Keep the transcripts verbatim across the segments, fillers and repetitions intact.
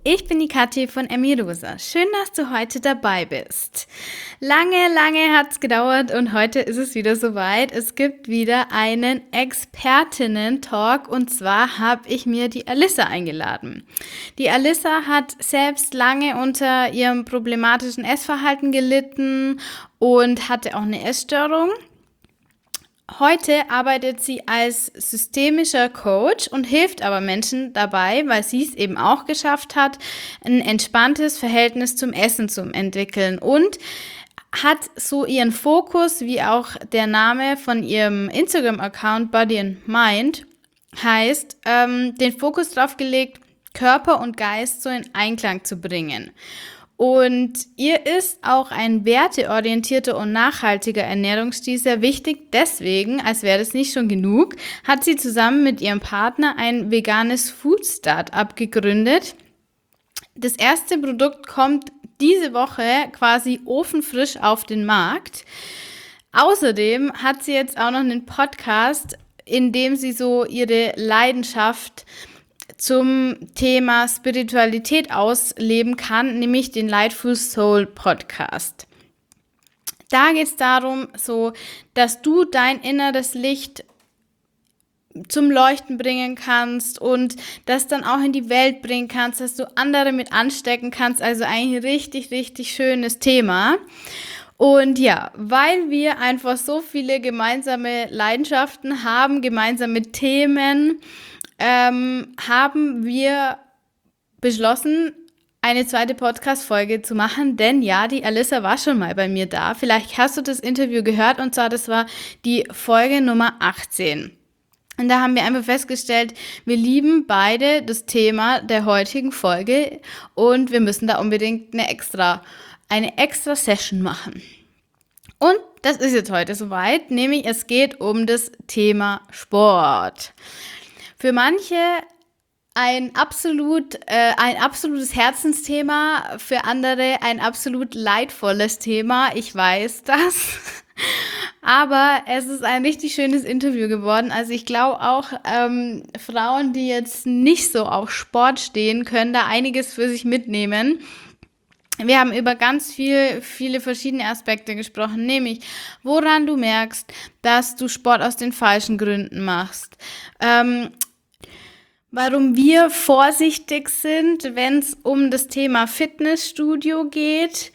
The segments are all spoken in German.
ich bin die Kathi von Emmy Rosa. Schön, dass du heute dabei bist. Lange, lange hat es gedauert und heute ist es wieder soweit. Es gibt wieder einen Expertinnen-Talk und zwar habe ich mir die Alissa eingeladen. Die Alissa hat selbst lange unter ihrem problematischen Essverhalten gelitten und hatte auch eine Essstörung. Heute arbeitet sie als systemischer Coach und hilft aber Menschen dabei, weil sie es eben auch geschafft hat, ein entspanntes Verhältnis zum Essen zu entwickeln und hat so ihren Fokus, wie auch der Name von ihrem Instagram-Account Body and Mind heißt, ähm, den Fokus darauf gelegt, Körper und Geist so in Einklang zu bringen. Und ihr ist auch ein werteorientierter und nachhaltiger Ernährungsstil sehr wichtig. Deswegen, als wäre das nicht schon genug, hat sie zusammen mit ihrem Partner ein veganes Food-Startup gegründet. Das erste Produkt kommt diese Woche quasi ofenfrisch auf den Markt. Außerdem hat sie jetzt auch noch einen Podcast, in dem sie so ihre Leidenschaft zum Thema Spiritualität ausleben kann, nämlich den Lightful Soul Podcast. Da geht es darum, so, dass du dein inneres Licht zum Leuchten bringen kannst und das dann auch in die Welt bringen kannst, dass du andere mit anstecken kannst. Also ein richtig, richtig schönes Thema. Und ja, weil wir einfach so viele gemeinsame Leidenschaften haben, gemeinsame Themen, ähm, haben wir beschlossen, eine zweite Podcast-Folge zu machen, denn ja, die Alissa war schon mal bei mir da. Vielleicht hast du das Interview gehört und zwar, das war die Folge Nummer achtzehn. Und da haben wir einfach festgestellt, wir lieben beide das Thema der heutigen Folge und wir müssen da unbedingt eine extra, eine extra Session machen. Und das ist jetzt heute soweit, nämlich es geht um das Thema Sport. Für manche ein absolut, äh, ein absolutes Herzensthema, für andere ein absolut leidvolles Thema. Ich weiß das. Aber es ist ein richtig schönes Interview geworden. Also ich glaube auch, ähm, Frauen, die jetzt nicht so auf Sport stehen, können da einiges für sich mitnehmen. Wir haben über ganz viel, viele verschiedene Aspekte gesprochen, nämlich woran du merkst, dass du Sport aus den falschen Gründen machst. Ähm, warum wir vorsichtig sind, wenn es um das Thema Fitnessstudio geht,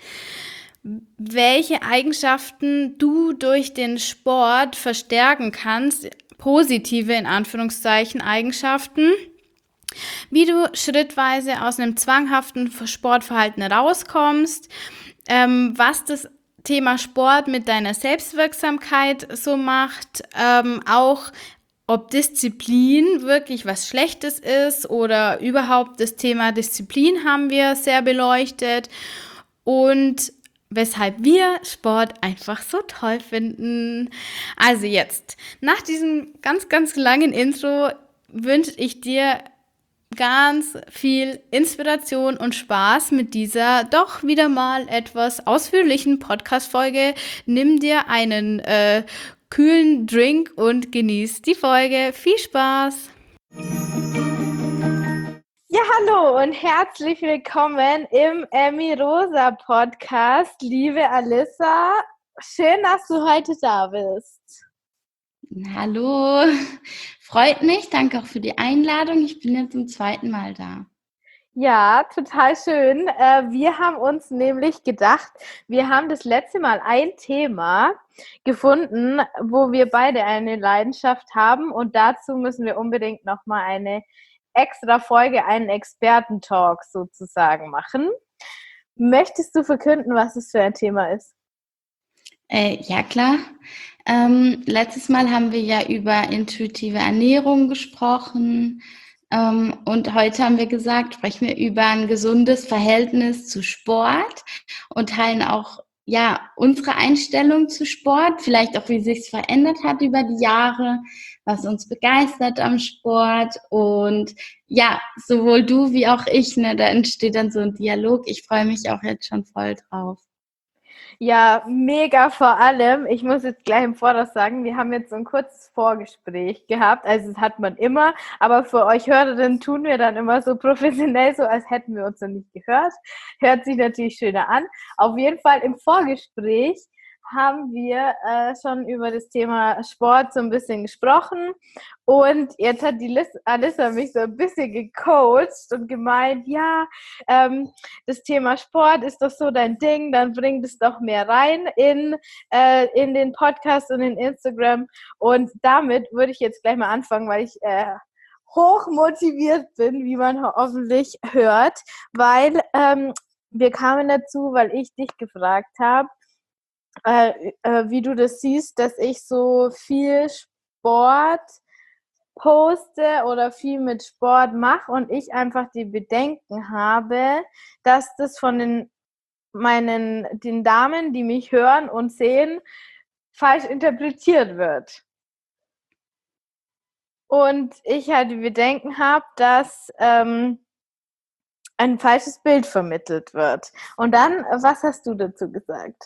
welche Eigenschaften du durch den Sport verstärken kannst, positive in Anführungszeichen Eigenschaften, wie du schrittweise aus einem zwanghaften Sportverhalten rauskommst, ähm, was das Thema Sport mit deiner Selbstwirksamkeit so macht, ähm, auch ob Disziplin wirklich was Schlechtes ist oder überhaupt das Thema Disziplin haben wir sehr beleuchtet und weshalb wir Sport einfach so toll finden. Also jetzt, nach diesem ganz, ganz langen Intro wünsche ich dir ganz viel Inspiration und Spaß mit dieser doch wieder mal etwas ausführlichen Podcast-Folge. Nimm dir einen äh, kühlen Drink und genieß die Folge. Viel Spaß! Ja, hallo und herzlich willkommen im Emmy Rosa Podcast, liebe Alissa. Schön, dass du heute da bist. Hallo, freut mich. Danke auch für die Einladung. Ich bin jetzt zum zweiten Mal da. Ja, total schön. Wir haben uns nämlich gedacht, wir haben das letzte Mal ein Thema gefunden, wo wir beide eine Leidenschaft haben und dazu müssen wir unbedingt nochmal eine extra Folge, einen Experten-Talk sozusagen machen. Möchtest du verkünden, was es für ein Thema ist? Äh, ja, klar. Ähm, letztes Mal haben wir ja über intuitive Ernährung gesprochen ähm, und heute haben wir gesagt, sprechen wir über ein gesundes Verhältnis zu Sport und teilen auch ja unsere Einstellung zu Sport, vielleicht auch wie sich es verändert hat über die Jahre, was uns begeistert am Sport und ja, sowohl du wie auch ich, ne, da entsteht dann so ein Dialog. Ich freue mich auch jetzt schon voll drauf. Ja, mega vor allem. Ich muss jetzt gleich im Voraus sagen, wir haben jetzt so ein kurzes Vorgespräch gehabt. Also das hat man immer, aber für euch Hörerinnen tun wir dann immer so professionell, so als hätten wir uns noch nicht gehört. Hört sich natürlich schöner an. Auf jeden Fall im Vorgespräch haben wir äh, schon über das Thema Sport so ein bisschen gesprochen. Und jetzt hat die Liz, Alissa mich so ein bisschen gecoacht und gemeint, ja, ähm, das Thema Sport ist doch so dein Ding, dann bring das doch mehr rein in, äh, in den Podcast und in Instagram. Und damit würde ich jetzt gleich mal anfangen, weil ich äh, hoch motiviert bin, wie man hoffentlich hört, weil ähm, wir kamen dazu, weil ich dich gefragt habe, äh, äh, wie du das siehst, dass ich so viel Sport poste oder viel mit Sport mache und ich einfach die Bedenken habe, dass das von den meinen den Damen, die mich hören und sehen, falsch interpretiert wird. Und ich halt die Bedenken habe, dass ähm, ein falsches Bild vermittelt wird. Und dann, was hast du dazu gesagt?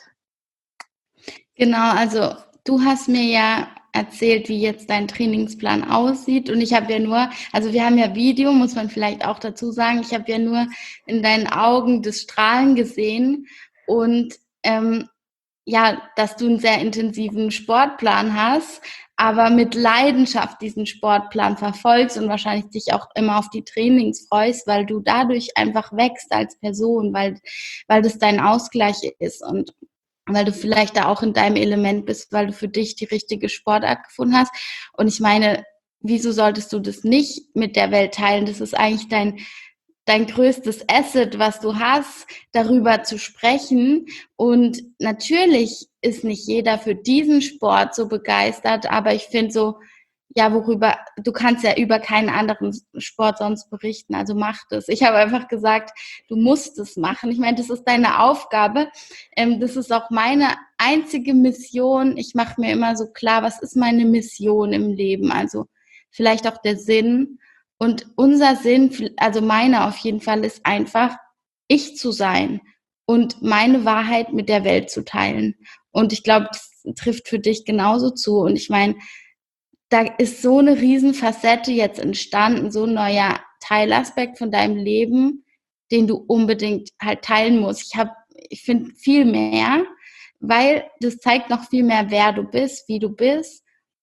Genau, also du hast mir ja erzählt, wie jetzt dein Trainingsplan aussieht und ich habe ja nur, also wir haben ja Video, muss man vielleicht auch dazu sagen, ich habe ja nur in deinen Augen das Strahlen gesehen und ähm, ja, dass du einen sehr intensiven Sportplan hast, aber mit Leidenschaft diesen Sportplan verfolgst und wahrscheinlich dich auch immer auf die Trainings freust, weil du dadurch einfach wächst als Person, weil, weil das dein Ausgleich ist und weil du vielleicht da auch in deinem Element bist, weil du für dich die richtige Sportart gefunden hast. Und ich meine, wieso solltest du das nicht mit der Welt teilen? Das ist eigentlich dein, dein größtes Asset, was du hast, darüber zu sprechen. Und natürlich ist nicht jeder für diesen Sport so begeistert, aber ich finde so, ja, worüber, du kannst ja über keinen anderen Sport sonst berichten, also mach das. Ich habe einfach gesagt, du musst es machen. Ich meine, das ist deine Aufgabe. Ähm, das ist auch meine einzige Mission. Ich mache mir immer so klar, was ist meine Mission im Leben? Also vielleicht auch der Sinn. Und unser Sinn, also meiner auf jeden Fall, ist einfach, ich zu sein und meine Wahrheit mit der Welt zu teilen. Und ich glaube, das trifft für dich genauso zu. Und ich meine, da ist so eine Riesenfacette jetzt entstanden, so ein neuer Teilaspekt von deinem Leben, den du unbedingt halt teilen musst. Ich habe, ich finde viel mehr, weil das zeigt noch viel mehr, wer du bist, wie du bist.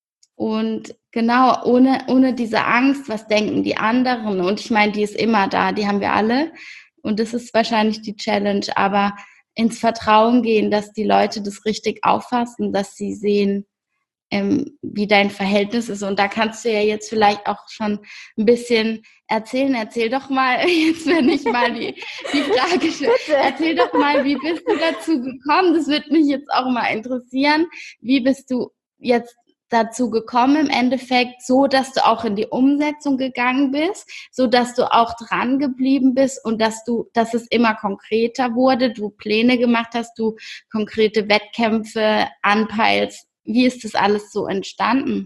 Und genau, ohne, ohne diese Angst, was denken die anderen? Und ich meine, die ist immer da, die haben wir alle. Und das ist wahrscheinlich die Challenge, aber ins Vertrauen gehen, dass die Leute das richtig auffassen, dass sie sehen, ähm, wie dein Verhältnis ist. Und da kannst du ja jetzt vielleicht auch schon ein bisschen erzählen. Erzähl doch mal, jetzt wenn ich mal die, die Frage stelle, erzähl doch mal, wie bist du dazu gekommen? Das würde mich jetzt auch mal interessieren. Wie bist du jetzt dazu gekommen im Endeffekt, so dass du auch in die Umsetzung gegangen bist, so dass du auch dran geblieben bist und dass du, dass es immer konkreter wurde, du Pläne gemacht hast, du konkrete Wettkämpfe anpeilst. Wie ist das alles so entstanden?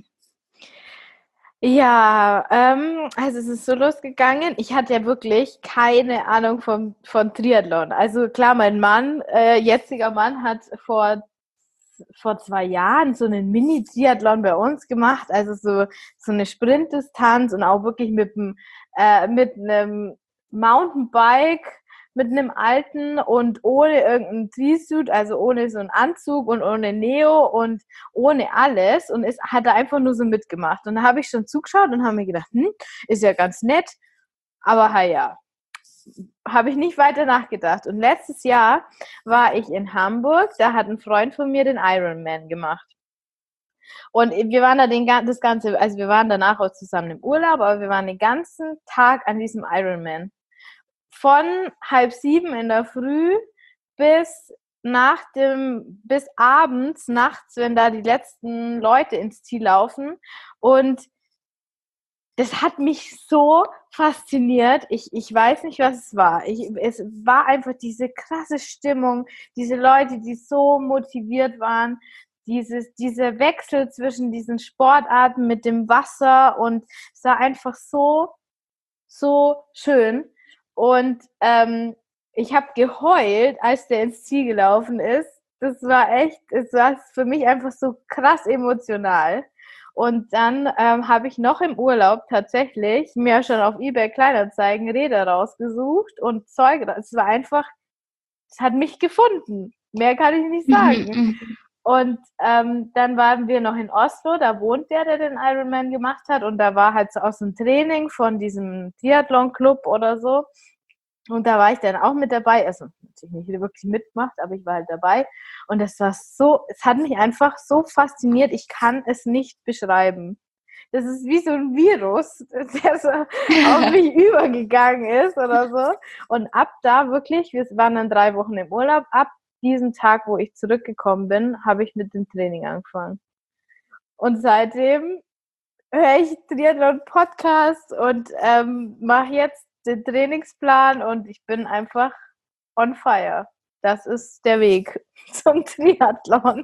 Ja, ähm, also es ist so losgegangen. Ich hatte ja wirklich keine Ahnung vom, von Triathlon. Also klar, mein Mann, äh, jetziger Mann, hat vor, vor zwei Jahren so einen Mini-Triathlon bei uns gemacht. Also so, so eine Sprintdistanz und auch wirklich mit, dem, äh, mit einem Mountainbike, mit einem alten und ohne irgendeinen Trisuit, also ohne so einen Anzug und ohne Neo und ohne alles und es hat er einfach nur so mitgemacht. Und da habe ich schon zugeschaut und habe mir gedacht, hm, ist ja ganz nett, aber ha ja, habe ich nicht weiter nachgedacht. Und letztes Jahr war ich in Hamburg, da hat ein Freund von mir den Ironman gemacht. Und wir waren da den, das ganze, also wir waren danach auch zusammen im Urlaub, aber wir waren den ganzen Tag an diesem Ironman. Von halb sieben in der Früh bis nach dem, bis abends, nachts, wenn da die letzten Leute ins Ziel laufen. Und das hat mich so fasziniert. Ich, ich weiß nicht, was es war. Ich, es war einfach diese krasse Stimmung, diese Leute, die so motiviert waren, dieses, dieser Wechsel zwischen diesen Sportarten mit dem Wasser und es war einfach so, so schön. Und ähm, ich habe geheult, als der ins Ziel gelaufen ist. das war echt, es war für mich einfach so krass emotional. Und dann ähm, habe ich noch im Urlaub tatsächlich mir schon auf eBay Kleinanzeigen Räder rausgesucht und Zeug. Es war einfach, es hat mich gefunden. Mehr kann ich nicht Mhm, sagen. mhm. Und ähm, dann waren wir noch in Oslo, da wohnt der, der den Ironman gemacht hat. Und da war halt so aus dem Training von diesem Triathlon-Club oder so. Und da war ich dann auch mit dabei. Also natürlich nicht wirklich mitgemacht, aber ich war halt dabei. Und es war so, es hat mich einfach so fasziniert. Ich kann es nicht beschreiben. Das ist wie so ein Virus, der so auf mich übergegangen ist oder so. Und ab da wirklich, wir waren dann drei Wochen im Urlaub, ab diesem Tag, wo ich zurückgekommen bin, habe ich mit dem Training angefangen. Und seitdem höre ich Triathlon-Podcast und ähm, mache jetzt den Trainingsplan und ich bin einfach on fire. Das ist der Weg zum Triathlon.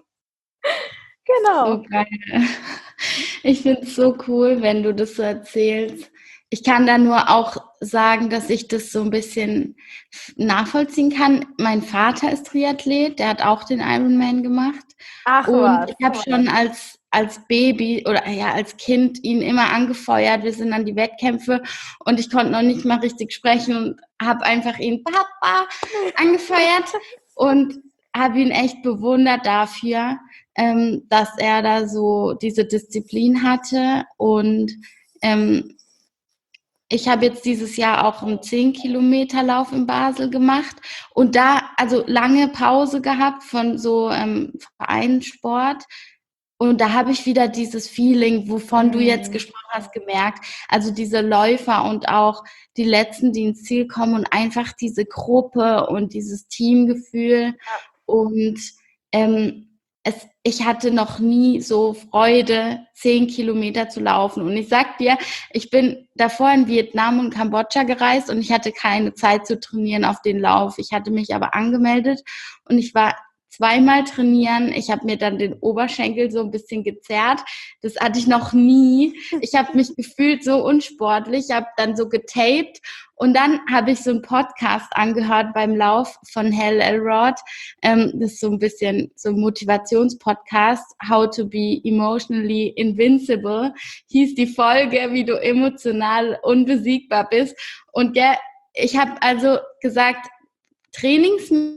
Genau. So geil. Ich finde es so cool, wenn du das so erzählst. Ich kann da nur auch sagen, dass ich das so ein bisschen nachvollziehen kann. Mein Vater ist Triathlet, der hat auch den Ironman gemacht. Ach Und was. ich habe schon als, als Baby oder ja als Kind ihn immer angefeuert. Wir sind an die Wettkämpfe und ich konnte noch nicht mal richtig sprechen und habe einfach ihn Papa angefeuert und habe ihn echt bewundert dafür, ähm, dass er da so diese Disziplin hatte. Und ähm, ich habe jetzt dieses Jahr auch einen zehn Kilometer Lauf in Basel gemacht und da also lange Pause gehabt von so ähm, Vereinssport. Und da habe ich wieder dieses Feeling, wovon du jetzt Mhm. gesprochen hast, gemerkt. Also diese Läufer und auch die Letzten, die ins Ziel kommen und einfach diese Gruppe und dieses Teamgefühl. Und ähm, es, ich hatte noch nie so Freude, zehn Kilometer zu laufen. Und ich sag dir, ich bin davor in Vietnam und Kambodscha gereist und ich hatte keine Zeit zu trainieren auf den Lauf. Ich hatte mich aber angemeldet und ich war zweimal trainieren. Ich habe mir dann den Oberschenkel so ein bisschen gezerrt. Das hatte ich noch nie. Ich habe mich gefühlt so unsportlich. Ich habe dann so getaped und dann habe ich so einen Podcast angehört beim Lauf von Hal Elrod. Ähm, das ist so ein bisschen so ein Motivationspodcast. How to be emotionally invincible hieß die Folge, wie du emotional unbesiegbar bist. Und der, ich habe also gesagt, Trainings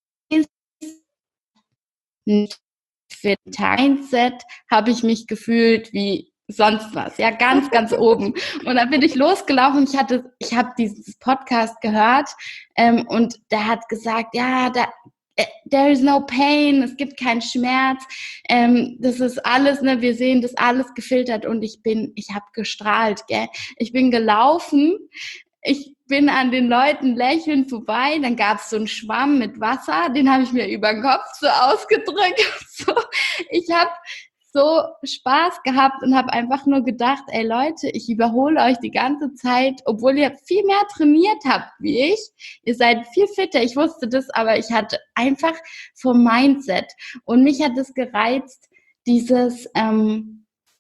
nicht für den Tag. Mindset habe ich mich gefühlt wie sonst was, ja, ganz, ganz oben. Und dann bin ich losgelaufen. Ich hatte, ich habe dieses Podcast gehört ähm, und der hat gesagt, ja, da, there is no pain, es gibt keinen Schmerz, ähm, das ist alles, ne, wir sehen das alles gefiltert und ich bin, ich habe gestrahlt, gell? Ich bin gelaufen, ich bin an den Leuten lächelnd vorbei, dann gab es so einen Schwamm mit Wasser, den habe ich mir über den Kopf so ausgedrückt. So. Ich habe so Spaß gehabt und habe einfach nur gedacht, ey Leute, ich überhole euch die ganze Zeit, obwohl ihr viel mehr trainiert habt wie ich. Ihr seid viel fitter, ich wusste das, aber ich hatte einfach vom Mindset. Und mich hat es gereizt, dieses... Ähm,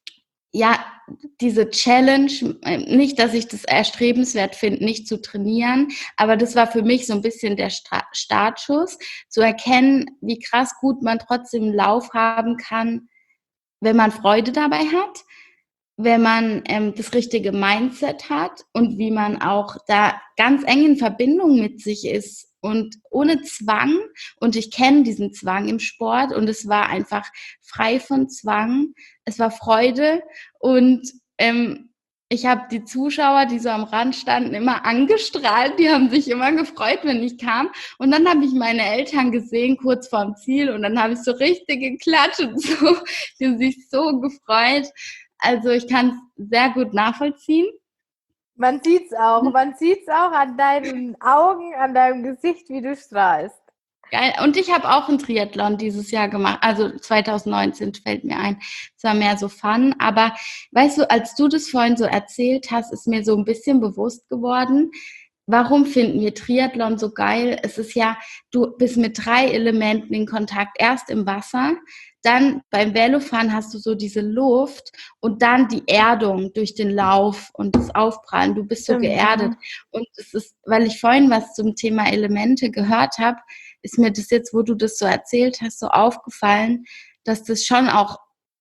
ja, diese Challenge, nicht, dass ich das erstrebenswert finde, nicht zu trainieren, aber das war für mich so ein bisschen der Stra- Startschuss, zu erkennen, wie krass gut man trotzdem einen Lauf haben kann, wenn man Freude dabei hat, wenn man ähm, das richtige Mindset hat und wie man auch da ganz eng in Verbindung mit sich ist und ohne Zwang. Und ich kenne diesen Zwang im Sport und es war einfach frei von Zwang. Es war Freude und ähm, ich habe die Zuschauer, die so am Rand standen, immer angestrahlt. Die haben sich immer gefreut, wenn ich kam. Und dann habe ich meine Eltern gesehen, kurz vorm Ziel. Und dann habe ich so richtig geklatscht und so. Die haben sich so gefreut. Also ich kann es sehr gut nachvollziehen. Man sieht's auch. Man sieht's auch an deinen Augen, an deinem Gesicht, wie du strahlst. Geil. Und ich habe auch einen Triathlon dieses Jahr gemacht. Also zwanzig neunzehn fällt mir ein. Es war mehr so Fun. Aber weißt du, als du das vorhin so erzählt hast, ist mir so ein bisschen bewusst geworden, warum finden wir Triathlon so geil? Es ist ja, du bist mit drei Elementen in Kontakt. Erst im Wasser, dann beim Velofahren hast du so diese Luft und dann die Erdung durch den Lauf und das Aufprallen. Du bist so Stimmt. geerdet. Und es ist, weil ich vorhin was zum Thema Elemente gehört habe, ist mir das jetzt, wo du das so erzählt hast, so aufgefallen, dass das schon auch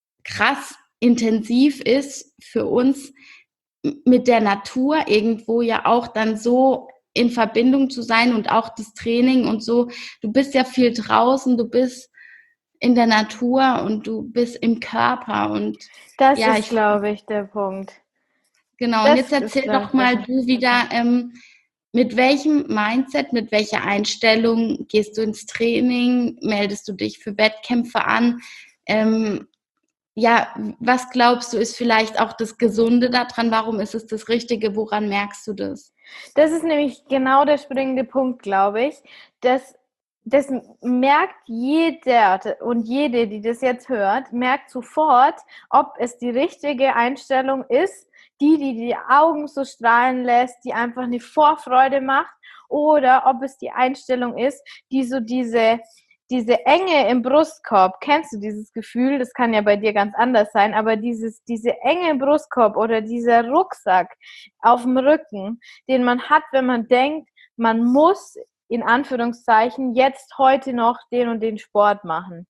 krass intensiv ist für uns, mit der Natur irgendwo ja auch dann so in Verbindung zu sein und auch das Training und so. Du bist ja viel draußen, du bist in der Natur und du bist im Körper und das ja, ist, ich glaube ich, der Punkt. genau. Und Das jetzt ist, erzähl glaube doch ich, der mal Punkt. du wieder, ähm, mit welchem Mindset, mit welcher Einstellung gehst du ins Training? Meldest du dich für Wettkämpfe an? Ähm, ja, was glaubst du, ist vielleicht auch das Gesunde daran? Warum ist es das Richtige? Woran merkst du das? Das ist nämlich genau der springende Punkt, glaube ich. Das, das merkt jeder und jede, die das jetzt hört, merkt sofort, ob es die richtige Einstellung ist, die, die die Augen so strahlen lässt, die einfach eine Vorfreude macht, oder ob es die Einstellung ist, die so diese, diese Enge im Brustkorb, kennst du dieses Gefühl? Das kann ja bei dir ganz anders sein, aber dieses, diese Enge im Brustkorb oder dieser Rucksack auf dem Rücken, den man hat, wenn man denkt, man muss in Anführungszeichen jetzt heute noch den und den Sport machen.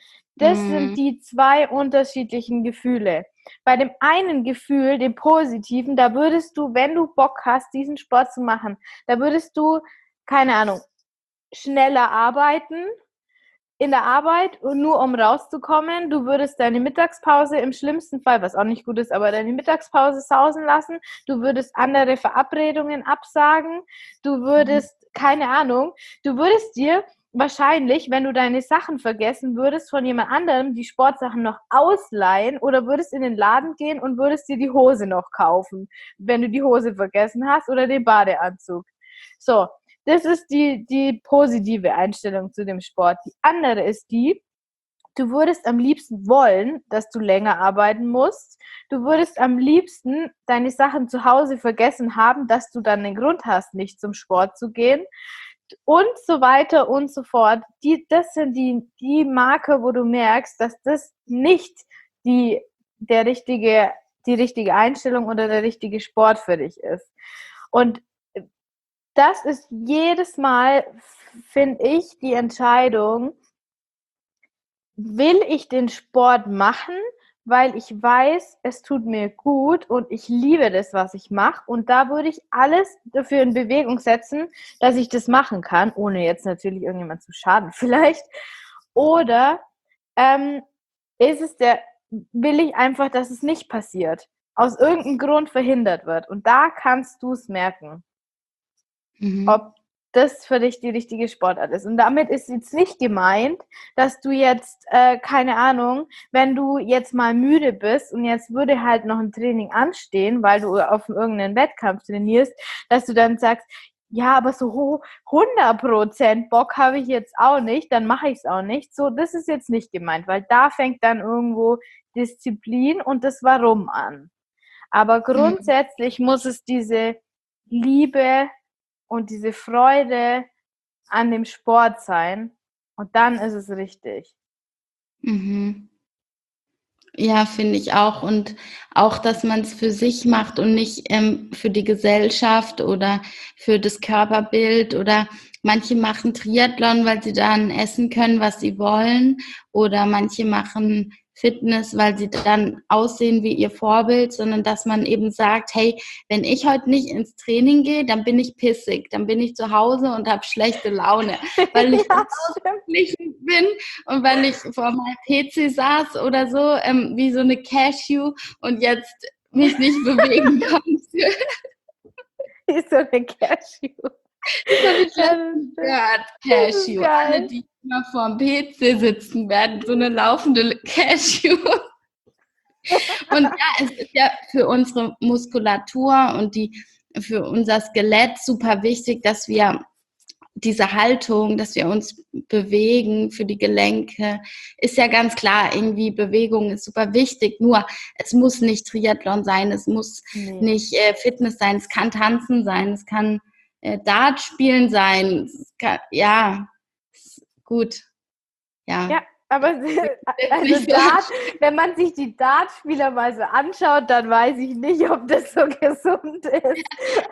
Das Mhm. sind die zwei unterschiedlichen Gefühle. Bei dem einen Gefühl, dem positiven, da würdest du, wenn du Bock hast, diesen Sport zu machen, da würdest du, keine Ahnung, schneller arbeiten in der Arbeit, nur um rauszukommen. Du würdest deine Mittagspause im schlimmsten Fall, was auch nicht gut ist, aber deine Mittagspause sausen lassen. Du würdest andere Verabredungen absagen. Du würdest, keine Ahnung, du würdest dir wahrscheinlich, wenn du deine Sachen vergessen würdest, von jemand anderem die Sportsachen noch ausleihen oder würdest in den Laden gehen und würdest dir die Hose noch kaufen, wenn du die Hose vergessen hast oder den Badeanzug. So, das ist die, die positive Einstellung zu dem Sport. Die andere ist die, du würdest am liebsten wollen, dass du länger arbeiten musst. Du würdest am liebsten deine Sachen zu Hause vergessen haben, dass du dann den Grund hast, nicht zum Sport zu gehen. Und so weiter und so fort. Die, das sind die, die Marker, wo du merkst, dass das nicht die, der richtige, die richtige Einstellung oder der richtige Sport für dich ist. Und das ist jedes Mal, finde ich, die Entscheidung, will ich den Sport machen, weil ich weiß, es tut mir gut und ich liebe das, was ich mache. Und da würde ich alles dafür in Bewegung setzen, dass ich das machen kann, ohne jetzt natürlich irgendjemand zu schaden vielleicht. Oder ähm, ist es der, will ich einfach, dass es nicht passiert, aus irgendeinem Grund verhindert wird. Und da kannst du es merken. Mhm. Ob das für dich die richtige Sportart ist. Und damit ist jetzt nicht gemeint, dass du jetzt, äh, keine Ahnung, wenn du jetzt mal müde bist und jetzt würde halt noch ein Training anstehen, weil du auf irgendeinen Wettkampf trainierst, dass du dann sagst, ja, aber so hundert Prozent Bock habe ich jetzt auch nicht, dann mache ich es auch nicht. So, das ist jetzt nicht gemeint, weil da fängt dann irgendwo Disziplin und das Warum an. Aber grundsätzlich mhm. muss es diese Liebe und diese Freude an dem Sport sein. Und dann ist es richtig. Mhm. Ja, finde ich auch. Und auch, dass man es für sich macht und nicht ähm, für die Gesellschaft oder für das Körperbild. Oder manche machen Triathlon, weil sie dann essen können, was sie wollen. Oder manche machen Fitness, weil sie dann aussehen wie ihr Vorbild, sondern dass man eben sagt, hey, wenn ich heute nicht ins Training gehe, dann bin ich pissig, dann bin ich zu Hause und habe schlechte Laune, weil ich ja, ausgeglichen bin und weil ich vor meinem P C saß oder so, ähm, wie so eine Cashew und jetzt mich nicht bewegen konnte. Wie so eine Cashew. Das habe ich letztens gehört, Cashew. Alle, die immer vor dem P C sitzen, werden so eine laufende Cashew. Und ja, es ist ja für unsere Muskulatur und die, für unser Skelett super wichtig, dass wir diese Haltung, dass wir uns bewegen für die Gelenke, ist ja ganz klar, irgendwie Bewegung ist super wichtig, nur es muss nicht Triathlon sein, es muss nee. nicht äh, Fitness sein, es kann Tanzen sein, es kann äh, Dart spielen sein, es kann, ja, gut, ja. Ja. Aber also Dart, wenn man sich die Dartspieler mal so anschaut, dann weiß ich nicht, ob das so gesund ist.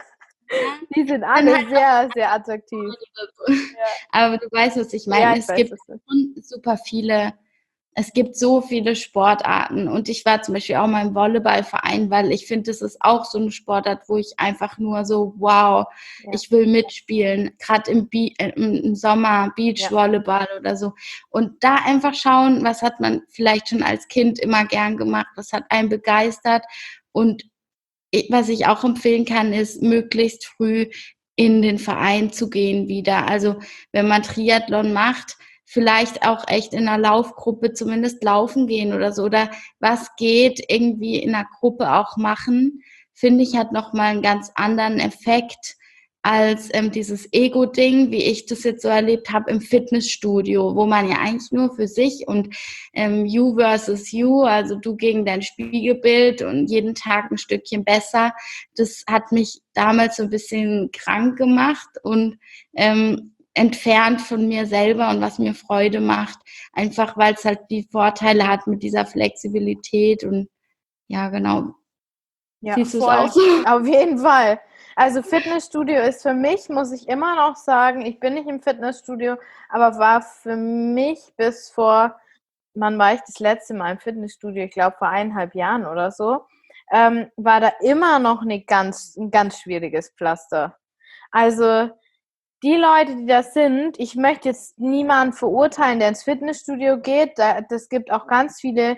Ja, Die sind dann alle halt sehr, sehr attraktiv. oder so. Ja, Aber du weißt, was ich ja meine. ich Es weiß gibt es nicht. schon super viele es gibt so viele Sportarten und ich war zum Beispiel auch mal im Volleyballverein, weil ich finde, das ist auch so eine Sportart, wo ich einfach nur so, wow, Ja, ich will mitspielen, gerade im, Be äh, im Sommer, ja, Beachvolleyball oder so. Und da einfach schauen, was hat man vielleicht schon als Kind immer gern gemacht, was hat einen begeistert. Und ich, was ich auch empfehlen kann, ist möglichst früh in den Verein zu gehen wieder. Also wenn man Triathlon macht, vielleicht auch echt in einer Laufgruppe zumindest laufen gehen oder so. Oder was geht, irgendwie in einer Gruppe auch machen, finde ich, hat nochmal einen ganz anderen Effekt als ähm, dieses Ego-Ding, wie ich das jetzt so erlebt habe im Fitnessstudio, wo man ja eigentlich nur für sich und ähm, you versus you, also du gegen dein Spiegelbild und jeden Tag ein Stückchen besser. Das hat mich damals so ein bisschen krank gemacht und ähm, entfernt von mir selber und was mir Freude macht, einfach weil es halt die Vorteile hat mit dieser Flexibilität und ja, genau. ja, Siehst du es auch voll. so? Auf jeden Fall. Also Fitnessstudio ist für mich, muss ich immer noch sagen, ich bin nicht im Fitnessstudio, aber war für mich bis vor, wann war ich das letzte Mal im Fitnessstudio? Ich glaube vor eineinhalb Jahren oder so, ähm, war da immer noch eine ganz, ein ganz schwieriges Pflaster. Also die Leute, die das sind, ich möchte jetzt niemanden verurteilen, der ins Fitnessstudio geht. Da, das gibt auch ganz viele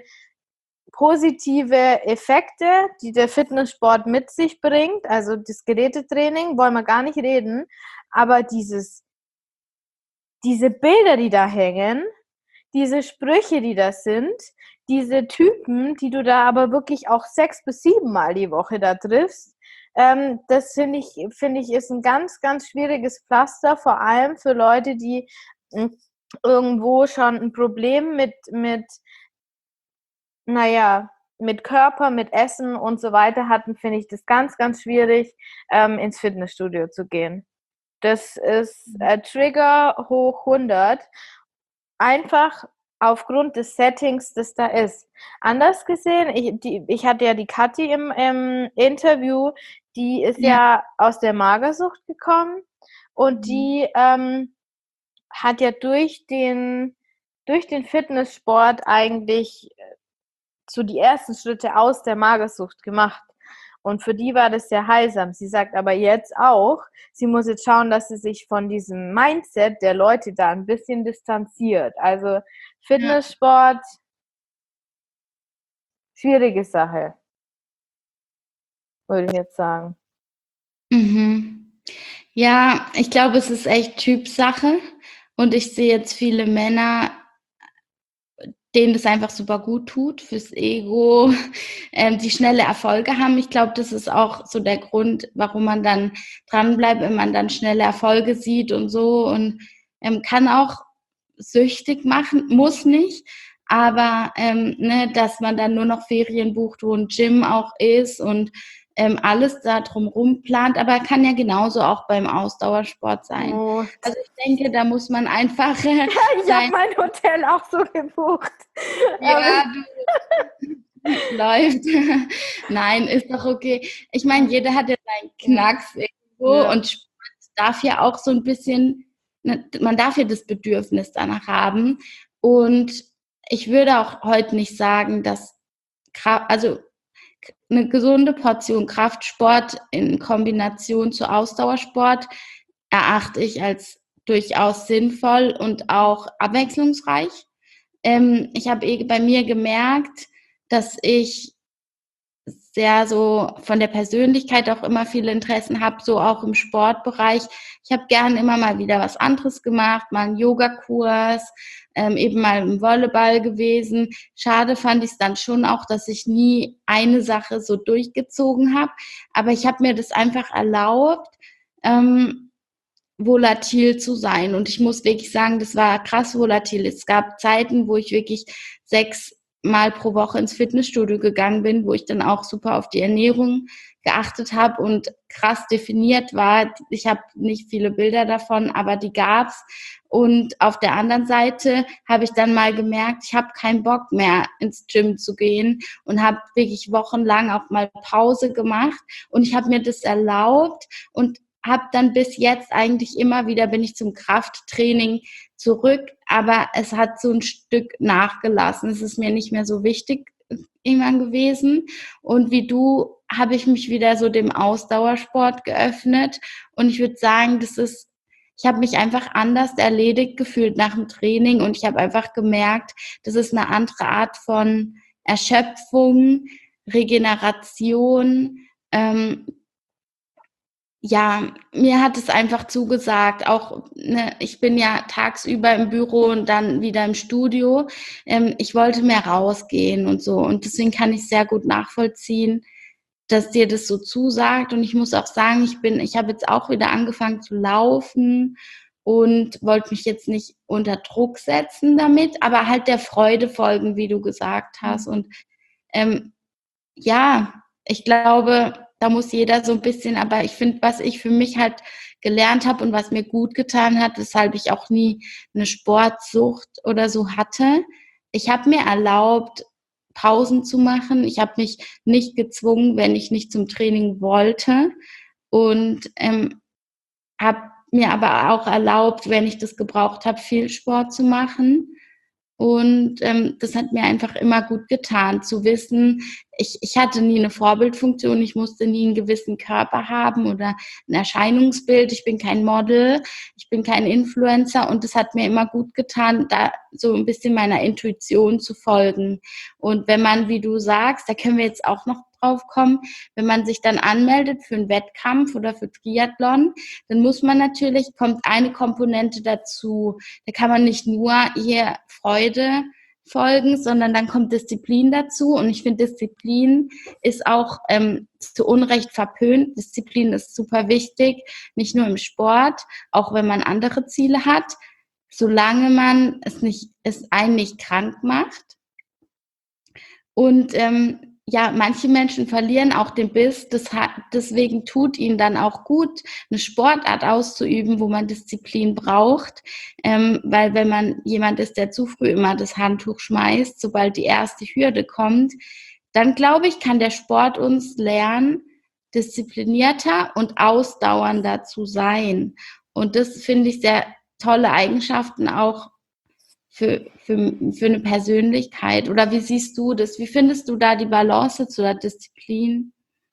positive Effekte, die der Fitnesssport mit sich bringt. Also das Gerätetraining wollen wir gar nicht reden. Aber dieses, diese Bilder, die da hängen, diese Sprüche, die da sind, diese Typen, die du da aber wirklich auch sechs bis sieben Mal die Woche da triffst, ähm, das finde ich, finde ich, ist ein ganz, ganz schwieriges Pflaster, vor allem für Leute, die mh, irgendwo schon ein Problem mit, mit, naja, mit Körper, mit Essen und so weiter hatten, finde ich das ganz, ganz schwierig, ähm, ins Fitnessstudio zu gehen. Das ist äh, Trigger hoch hundert. Einfach aufgrund des Settings, das da ist. Anders gesehen, ich, die, ich hatte ja die Kathi im, im Interview, die ist Ja. ja aus der Magersucht gekommen und Mhm. die ähm, hat ja durch den, durch den Fitnesssport eigentlich so die ersten Schritte aus der Magersucht gemacht. Und für die war das sehr heilsam. Sie sagt aber jetzt auch, sie muss jetzt schauen, dass sie sich von diesem Mindset der Leute da ein bisschen distanziert. Also Ja. Fitnesssport, schwierige Sache, würde ich jetzt sagen. Mhm. Ja, ich glaube, es ist echt Typsache und ich sehe jetzt viele Männer, denen das einfach super gut tut fürs Ego, ähm, die schnelle Erfolge haben. Ich glaube, das ist auch so der Grund, warum man dann dranbleibt, wenn man dann schnelle Erfolge sieht und so und ähm, kann auch süchtig machen, muss nicht, aber ähm, ne, dass man dann nur noch Ferien bucht, wo ein Gym auch ist und ähm, alles da drumherum plant, aber kann ja genauso auch beim Ausdauersport sein. Oh. Also ich denke, da muss man einfach äh, Ich habe sein, mein Hotel auch so gebucht. Aber ja, du läuft. Nein, ist doch okay. Ich meine, jeder hat ja seinen Knacks irgendwo ja. und Sport darf ja auch so ein bisschen, ne, man darf ja das Bedürfnis danach haben. Und ich würde auch heute nicht sagen, dass, Kra- also eine gesunde Portion Kraftsport in Kombination zu Ausdauersport erachte ich als durchaus sinnvoll und auch abwechslungsreich. Ähm, ich habe eh bei mir gemerkt, dass ich sehr so von der Persönlichkeit auch immer viele Interessen habe, so auch im Sportbereich. Ich habe gern immer mal wieder was anderes gemacht, mal einen Yogakurs, ähm, eben mal im Volleyball gewesen. Schade fand ich es dann schon auch, dass ich nie eine Sache so durchgezogen habe, aber ich habe mir das einfach erlaubt, ähm, volatil zu sein. Und ich muss wirklich sagen, das war krass volatil. Es gab Zeiten, wo ich wirklich sechs mal pro Woche ins Fitnessstudio gegangen bin, wo ich dann auch super auf die Ernährung geachtet habe und krass definiert war. Ich habe nicht viele Bilder davon, aber die gab's. Und auf der anderen Seite habe ich dann mal gemerkt, ich habe keinen Bock mehr ins Gym zu gehen und habe wirklich wochenlang auch mal Pause gemacht und ich habe mir das erlaubt und habe dann bis jetzt eigentlich immer wieder, bin ich zum Krafttraining zurück, aber es hat so ein Stück nachgelassen. Es ist mir nicht mehr so wichtig irgendwann gewesen. Und wie du habe ich mich wieder so dem Ausdauersport geöffnet. Und ich würde sagen, das ist, ich habe mich einfach anders erledigt gefühlt nach dem Training und ich habe einfach gemerkt, das ist eine andere Art von Erschöpfung, Regeneration, ähm, ja, mir hat es einfach zugesagt. Auch, ne, ich bin ja tagsüber im Büro und dann wieder im Studio. Ähm, ich wollte mehr rausgehen und so. Und deswegen kann ich sehr gut nachvollziehen, dass dir das so zusagt. Und ich muss auch sagen, ich bin, ich habe jetzt auch wieder angefangen zu laufen und wollte mich jetzt nicht unter Druck setzen damit, aber halt der Freude folgen, wie du gesagt hast. Und ähm, ja, ich glaube, da muss jeder so ein bisschen, aber ich finde, was ich für mich halt gelernt habe und was mir gut getan hat, weshalb ich auch nie eine Sportsucht oder so hatte. Ich habe mir erlaubt, Pausen zu machen. Ich habe mich nicht gezwungen, wenn ich nicht zum Training wollte und ähm, habe mir aber auch erlaubt, wenn ich das gebraucht habe, viel Sport zu machen. Und ähm, das hat mir einfach immer gut getan, zu wissen, ich, ich hatte nie eine Vorbildfunktion, ich musste nie einen gewissen Körper haben oder ein Erscheinungsbild, ich bin kein Model, ich bin kein Influencer und das hat mir immer gut getan, da so ein bisschen meiner Intuition zu folgen. Und wenn man, wie du sagst, da können wir jetzt auch noch drauf kommen, wenn man sich dann anmeldet für einen Wettkampf oder für Triathlon, dann muss man natürlich, kommt eine Komponente dazu, da kann man nicht nur hier Freude folgen, sondern dann kommt Disziplin dazu. Und ich finde, Disziplin ist auch ähm, zu Unrecht verpönt. Disziplin ist super wichtig, nicht nur im Sport, auch wenn man andere Ziele hat, solange man es nicht, es einen nicht krank macht. Und ähm, ja, manche Menschen verlieren auch den Biss, das hat, deswegen tut ihnen dann auch gut, eine Sportart auszuüben, wo man Disziplin braucht, ähm, weil wenn man jemand ist, der zu früh immer das Handtuch schmeißt, sobald die erste Hürde kommt, dann glaube ich, kann der Sport uns lernen, disziplinierter und ausdauernder zu sein. Und das finde ich sehr tolle Eigenschaften auch für, für, für eine Persönlichkeit? Oder wie siehst du das? Wie findest du da die Balance zu der Disziplin?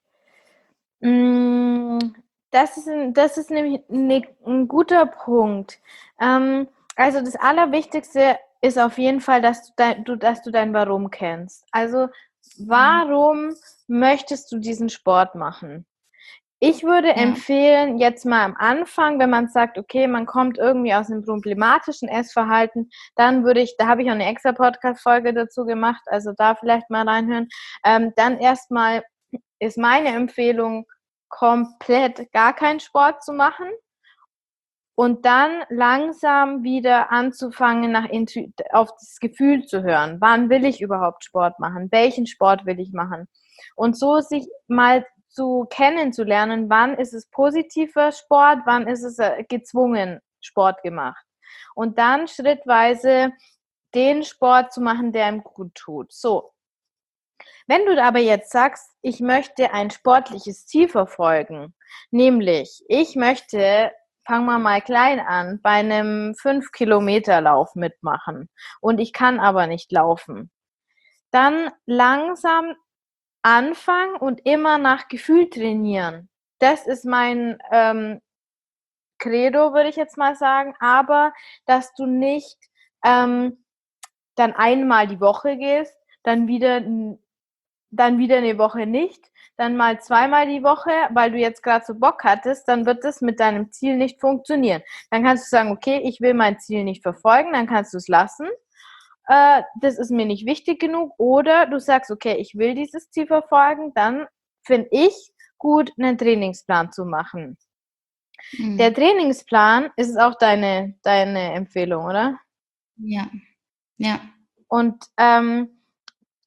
Das ist, ein, das ist nämlich ne, ein guter Punkt. Ähm, also das Allerwichtigste ist auf jeden Fall, dass du, dein, du, dass du dein Warum kennst. Also warum möchtest du diesen Sport machen? Ich würde Ja. empfehlen, jetzt mal am Anfang, wenn man sagt, okay, man kommt irgendwie aus einem problematischen Essverhalten, dann würde ich, da habe ich auch eine extra Podcast-Folge dazu gemacht, also da vielleicht mal reinhören. Ähm, dann erstmal ist meine Empfehlung, komplett gar keinen Sport zu machen und dann langsam wieder anzufangen, nach Intu- auf das Gefühl zu hören. Wann will ich überhaupt Sport machen? Welchen Sport will ich machen? Und so sich mal zu kennenzulernen, wann ist es positiver Sport, wann ist es äh, gezwungen Sport gemacht. Und dann schrittweise den Sport zu machen, der ihm gut tut. So. Wenn du aber jetzt sagst, ich möchte ein sportliches Ziel verfolgen, nämlich ich möchte, fangen wir mal klein an, bei einem fünf Kilometer Lauf mitmachen und ich kann aber nicht laufen, dann langsam anfangen und immer nach Gefühl trainieren. Das ist mein ähm, Credo, würde ich jetzt mal sagen, aber dass du nicht ähm, dann einmal die Woche gehst, dann wieder dann wieder eine Woche nicht, dann mal zweimal die Woche, weil du jetzt gerade so Bock hattest, dann wird das mit deinem Ziel nicht funktionieren. Dann kannst du sagen, okay, ich will mein Ziel nicht verfolgen, dann kannst du es lassen. Äh, das ist mir nicht wichtig genug. Oder du sagst, okay, ich will dieses Ziel verfolgen, dann finde ich gut, einen Trainingsplan zu machen. Mhm. Der Trainingsplan ist auch deine, deine Empfehlung, oder? Ja, ja. Und ähm,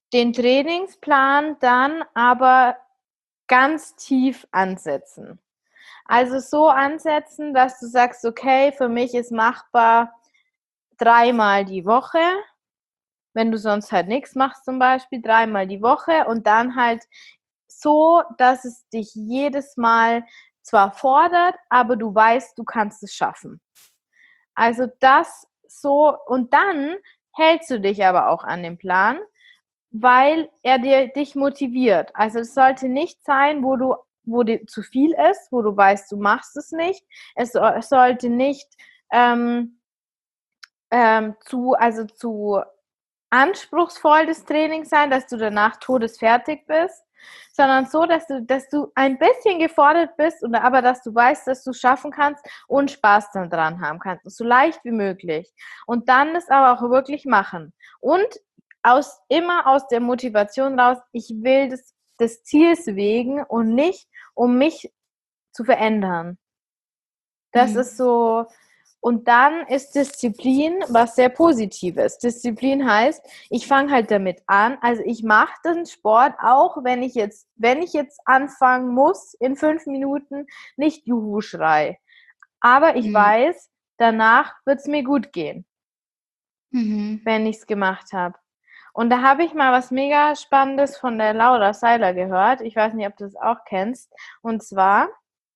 den Trainingsplan dann aber ganz tief ansetzen. Also so ansetzen, dass du sagst, okay, für mich ist machbar dreimal die Woche, wenn du sonst halt nichts machst zum Beispiel, dreimal die Woche und dann halt so, dass es dich jedes Mal zwar fordert, aber du weißt, du kannst es schaffen. Also das so und dann hältst du dich aber auch an den Plan, weil er dir dich motiviert. Also es sollte nicht sein, wo du wo dir zu viel ist, wo du weißt, du machst es nicht. Es, es sollte nicht ähm, ähm, zu also zu anspruchsvoll das Training sein, dass du danach todesfertig bist, sondern so, dass du, dass du ein bisschen gefordert bist, und aber dass du weißt, dass du es schaffen kannst und Spaß daran haben kannst, so leicht wie möglich. Und dann das aber auch wirklich machen. Und aus, immer aus der Motivation raus, ich will das, des Ziels wegen und nicht, um mich zu verändern. Das Mhm. ist so, und dann ist Disziplin was sehr Positives. Disziplin heißt, ich fange halt damit an, also ich mache den Sport auch, wenn ich jetzt, wenn ich jetzt anfangen muss, in fünf Minuten nicht Juhu schrei. Aber ich Mhm. weiß, danach wird es mir gut gehen, Mhm. wenn ich es gemacht habe. Und da habe ich mal was mega Spannendes von der Laura Seiler gehört. Ich weiß nicht, ob du das auch kennst. Und zwar,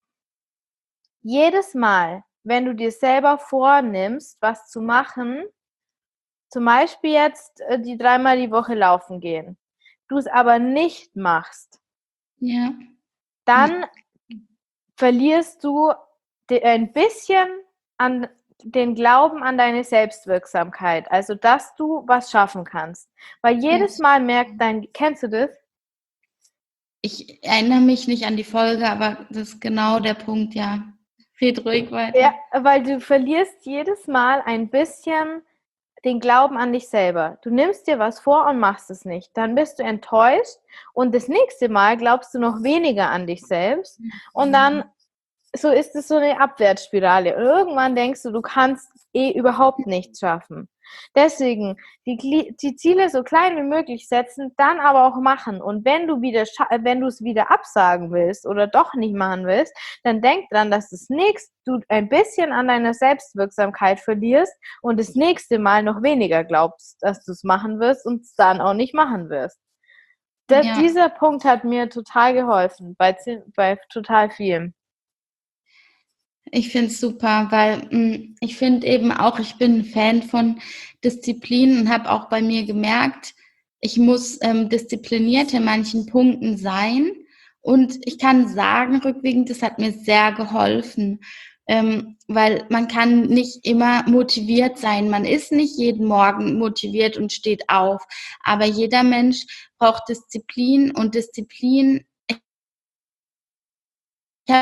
jedes Mal, wenn du dir selber vornimmst, was zu machen, zum Beispiel jetzt äh, die dreimal die Woche laufen gehen, du es aber nicht machst, Ja. dann verlierst du de- ein bisschen an den Glauben an deine Selbstwirksamkeit, also dass du was schaffen kannst. Weil jedes Das, Mal merkt dein, kennst du das? ich erinnere mich nicht an die Folge, aber das ist genau der Punkt, ja. Red ruhig Ja, weiter. weil du verlierst jedes Mal ein bisschen den Glauben an dich selber. Du nimmst dir was vor und machst es nicht. Dann bist du enttäuscht und das nächste Mal glaubst du noch weniger an dich selbst und dann so ist es so eine Abwärtsspirale. Und irgendwann denkst du, du kannst eh überhaupt nichts schaffen. Deswegen die, die Ziele so klein wie möglich setzen, dann aber auch machen. Und wenn du wieder, wenn du es wieder absagen willst oder doch nicht machen willst, dann denk dran, dass das nächste du ein bisschen an deiner Selbstwirksamkeit verlierst und das nächste Mal noch weniger glaubst, dass du es machen wirst und es dann auch nicht machen wirst. Das, Ja, dieser Punkt hat mir total geholfen, bei, bei total vielen. ich finde es super, weil mh, ich finde eben auch, ich bin ein Fan von Disziplin und habe auch bei mir gemerkt, ich muss ähm, diszipliniert in manchen Punkten sein. Und ich kann sagen, rückwirkend, das hat mir sehr geholfen, ähm, weil man kann nicht immer motiviert sein. Man ist nicht jeden Morgen motiviert und steht auf. Aber jeder Mensch braucht Disziplin und Disziplin. Ich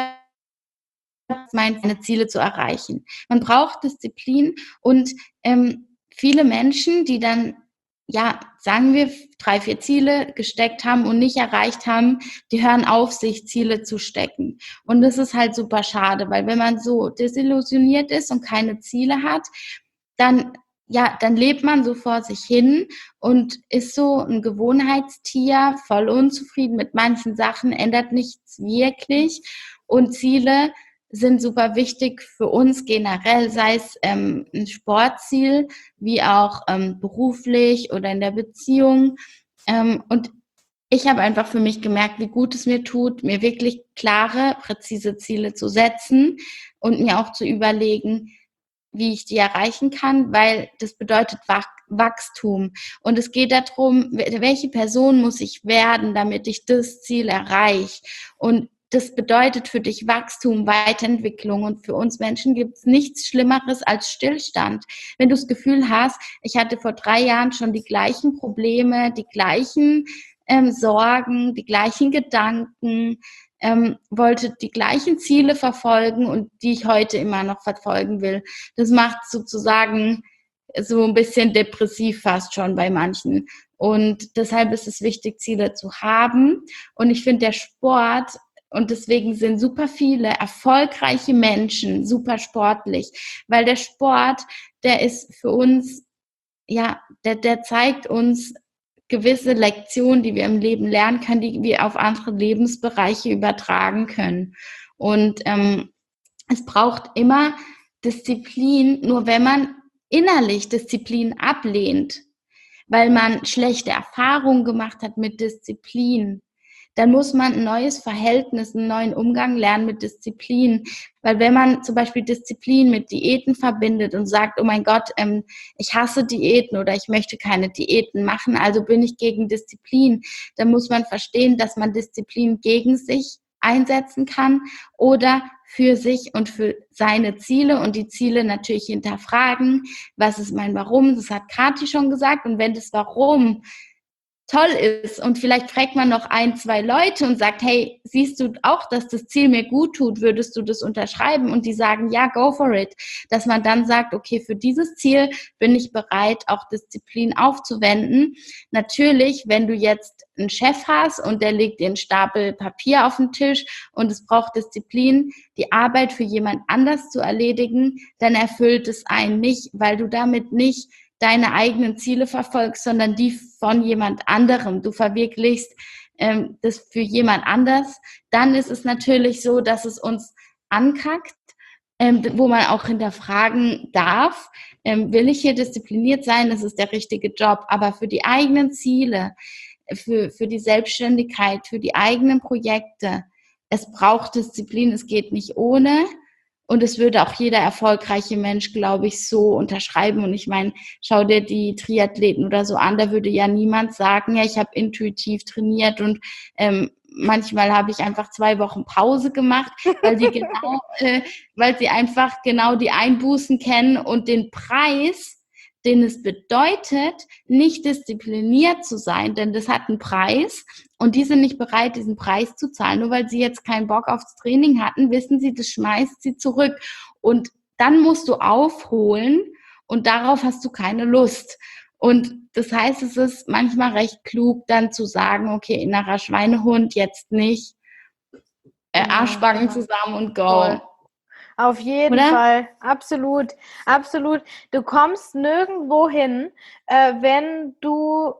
meine Ziele zu erreichen. Man braucht Disziplin und ähm, viele Menschen, die dann, ja, sagen wir, drei, vier Ziele gesteckt haben und nicht erreicht haben, die hören auf, sich Ziele zu stecken. Und das ist halt super schade, weil wenn man so desillusioniert ist und keine Ziele hat, dann ja, dann lebt man so vor sich hin und ist so ein Gewohnheitstier, voll unzufrieden mit manchen Sachen, ändert nichts wirklich. Und Ziele sind super wichtig für uns generell, sei es ähm, ein Sportziel, wie auch ähm, beruflich oder in der Beziehung. Ähm, und ich habe einfach für mich gemerkt, wie gut es mir tut, mir wirklich klare, präzise Ziele zu setzen und mir auch zu überlegen, wie ich die erreichen kann, weil das bedeutet Wachstum. Und es geht darum, welche Person muss ich werden, damit ich das Ziel erreiche. Und das bedeutet für dich Wachstum, Weiterentwicklung. Und für uns Menschen gibt es nichts Schlimmeres als Stillstand. Wenn du das Gefühl hast, ich hatte vor drei Jahren schon die gleichen Probleme, die gleichen ähm, Sorgen, die gleichen Gedanken, ähm, wollte die gleichen Ziele verfolgen und die ich heute immer noch verfolgen will. Das macht sozusagen so ein bisschen depressiv fast schon bei manchen. Und deshalb ist es wichtig, Ziele zu haben. Und ich finde, der Sport, und deswegen sind super viele erfolgreiche Menschen super sportlich, weil der Sport, der ist für uns, ja, der, der zeigt uns gewisse Lektionen, die wir im Leben lernen können, die wir auf andere Lebensbereiche übertragen können. Und ähm, es braucht immer Disziplin, nur wenn man innerlich Disziplin ablehnt, weil man schlechte Erfahrungen gemacht hat mit Disziplin, dann muss man ein neues Verhältnis, einen neuen Umgang lernen mit Disziplin. Weil wenn man zum Beispiel Disziplin mit Diäten verbindet und sagt, oh mein Gott, ähm, ich hasse Diäten oder ich möchte keine Diäten machen, also bin ich gegen Disziplin, dann muss man verstehen, dass man Disziplin gegen sich einsetzen kann oder für sich und für seine Ziele und die Ziele natürlich hinterfragen. Was ist mein Warum? Das hat Kathi schon gesagt. Und wenn das Warum toll ist und vielleicht fragt man noch ein, zwei Leute und sagt, hey, siehst du auch, dass das Ziel mir gut tut, würdest du das unterschreiben? Und die sagen, ja, go for it. Dass man dann sagt, okay, für dieses Ziel bin ich bereit, auch Disziplin aufzuwenden. Natürlich, wenn du jetzt einen Chef hast und der legt dir einen Stapel Papier auf den Tisch und es braucht Disziplin, die Arbeit für jemand anders zu erledigen, dann erfüllt es einen nicht, weil du damit nicht deine eigenen Ziele verfolgst, sondern die von jemand anderem. Du verwirklichst ähm, das für jemand anders. Dann ist es natürlich so, dass es uns ankackt, ähm, wo man auch hinterfragen darf, ähm, will ich hier diszipliniert sein, das ist der richtige Job. Aber für die eigenen Ziele, für, für die Selbstständigkeit, für die eigenen Projekte, es braucht Disziplin, es geht nicht ohne. Und es würde auch jeder erfolgreiche Mensch, glaube ich, so unterschreiben. Und ich meine, schau dir die Triathleten oder so an, da würde ja niemand sagen, ja, ich habe intuitiv trainiert und ähm, manchmal habe ich einfach zwei Wochen Pause gemacht, weil die genau, äh, weil sie einfach genau die Einbußen kennen und den Preis, den es bedeutet, nicht diszipliniert zu sein, denn das hat einen Preis und die sind nicht bereit, diesen Preis zu zahlen. Nur weil sie jetzt keinen Bock aufs Training hatten, wissen sie, das schmeißt sie zurück. Und dann musst du aufholen und darauf hast du keine Lust. Und das heißt, es ist manchmal recht klug, dann zu sagen, okay, innerer Schweinehund, jetzt nicht, äh, Arschbacken ja, zusammen und go. Voll. Auf jeden Oder? Fall, absolut, absolut. Du kommst nirgendwo hin, äh, wenn du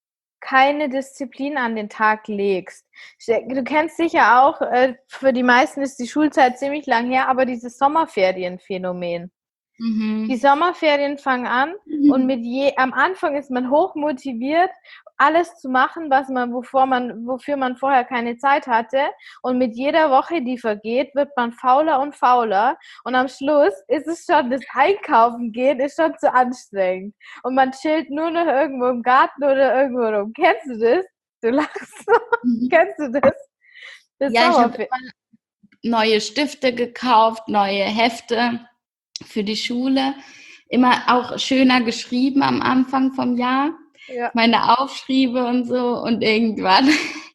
keine Disziplin an den Tag legst. Du kennst sicher auch, äh, für die meisten ist die Schulzeit ziemlich lang her, aber dieses Sommerferienphänomen. Mhm. Die Sommerferien fangen an mhm. und mit je, am Anfang ist man hochmotiviert, alles zu machen, was man, wovor man, wofür man vorher keine Zeit hatte. Und mit jeder Woche, die vergeht, wird man fauler und fauler. Und am Schluss ist es schon, das Einkaufen gehen ist schon zu anstrengend. Und man chillt nur noch irgendwo im Garten oder irgendwo rum. Kennst du das? Du lachst so. Mhm. Kennst du das? das ja, ich habe neue Stifte gekauft, neue Hefte für die Schule. Immer auch schöner geschrieben am Anfang vom Jahr. Ja. Meine Aufschriebe und so und irgendwann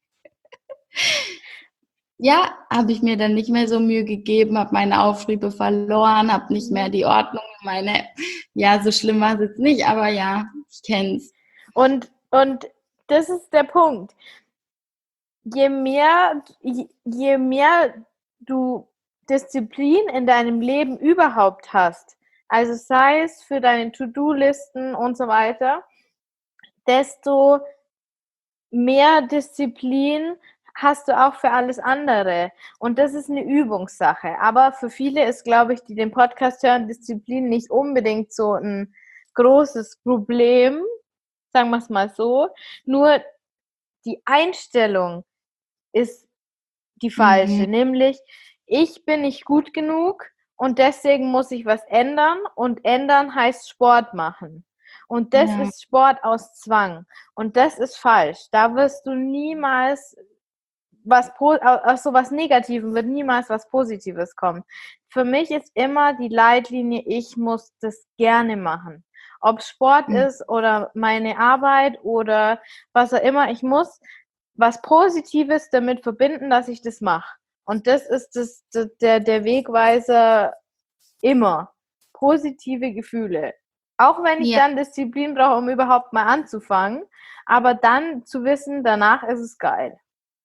ja, habe ich mir dann nicht mehr so Mühe gegeben, habe meine Aufschriebe verloren, habe nicht mehr die Ordnung, meine, ja, so schlimm war es jetzt nicht, aber ja, ich kenn's. Und, und das ist der Punkt. Je mehr, je mehr du Disziplin in deinem Leben überhaupt hast, also sei es für deine To-Do-Listen und so weiter, desto mehr Disziplin hast du auch für alles andere. Und das ist eine Übungssache. Aber für viele ist, glaube ich, die den Podcast hören, Disziplin nicht unbedingt so ein großes Problem, sagen wir es mal so. Nur die Einstellung ist die falsche, mhm. nämlich ich bin nicht gut genug und deswegen muss ich was ändern und ändern heißt Sport machen. Und das ja. ist Sport aus Zwang. Und das ist falsch. Da wirst du niemals was, aus so was Negativem wird niemals was Positives kommen. Für mich ist immer die Leitlinie, ich muss das gerne machen. Ob Sport mhm. ist oder meine Arbeit oder was auch immer, ich muss was Positives damit verbinden, dass ich das mache. Und das ist das, das, der, der Wegweiser immer. Positive Gefühle. Auch wenn ich ja. dann Disziplin brauche, um überhaupt mal anzufangen, aber dann zu wissen, danach ist es geil.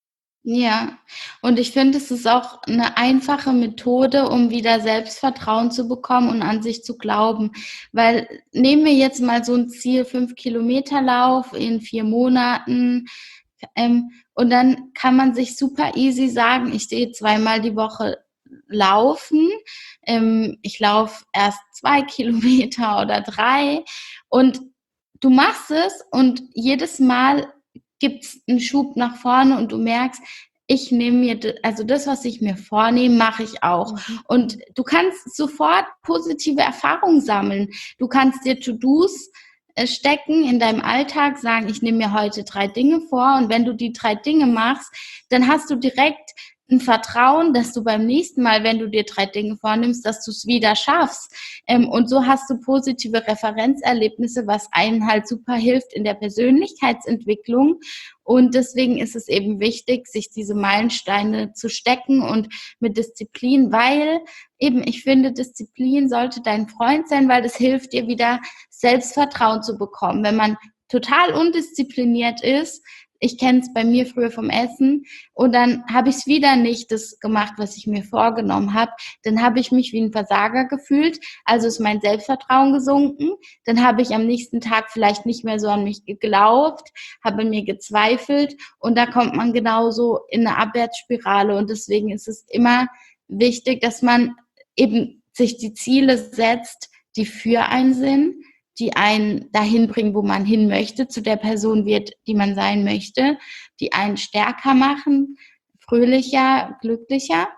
Ja, und ich finde, es ist auch eine einfache Methode, um wieder Selbstvertrauen zu bekommen und an sich zu glauben. Weil nehmen wir jetzt mal so ein Ziel, fünf Kilometer Lauf in vier Monaten, ähm, und dann kann man sich super easy sagen: „Ich gehe zweimal die Woche laufen. Ähm, ich laufe erst zwei Kilometer oder drei und du machst es und jedes Mal gibt's einen Schub nach vorne und du merkst, ich nehme mir, d- also das, was ich mir vornehme, mache ich auch. Mhm. Und du kannst sofort positive Erfahrungen sammeln. Du kannst dir To-Dos äh, stecken in deinem Alltag, sagen, ich nehme mir heute drei Dinge vor und wenn du die drei Dinge machst, dann hast du direkt ein Vertrauen, dass du beim nächsten Mal, wenn du dir drei Dinge vornimmst, dass du es wieder schaffst. Ähm, und so hast du positive Referenzerlebnisse, was einen halt super hilft in der Persönlichkeitsentwicklung. Und deswegen ist es eben wichtig, sich diese Meilensteine zu stecken und mit Disziplin, weil eben, ich finde, Disziplin sollte dein Freund sein, weil das hilft dir wieder Selbstvertrauen zu bekommen. Wenn man total undiszipliniert ist, ich kenne es bei mir früher vom Essen, und dann habe ich es wieder nicht das gemacht, was ich mir vorgenommen habe, dann habe ich mich wie ein Versager gefühlt, also ist mein Selbstvertrauen gesunken, dann habe ich am nächsten Tag vielleicht nicht mehr so an mich geglaubt, habe an mir gezweifelt und da kommt man genauso in eine Abwärtsspirale und deswegen ist es immer wichtig, dass man eben sich die Ziele setzt, die für einen sind, die einen dahin bringen, wo man hin möchte, zu der Person wird, die man sein möchte, die einen stärker machen, fröhlicher, glücklicher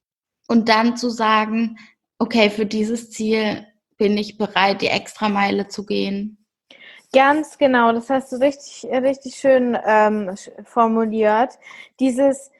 und dann zu sagen, okay, für dieses Ziel bin ich bereit, die Extrameile zu gehen. Ganz genau, das hast du richtig, richtig schön ähm, formuliert. Dieses,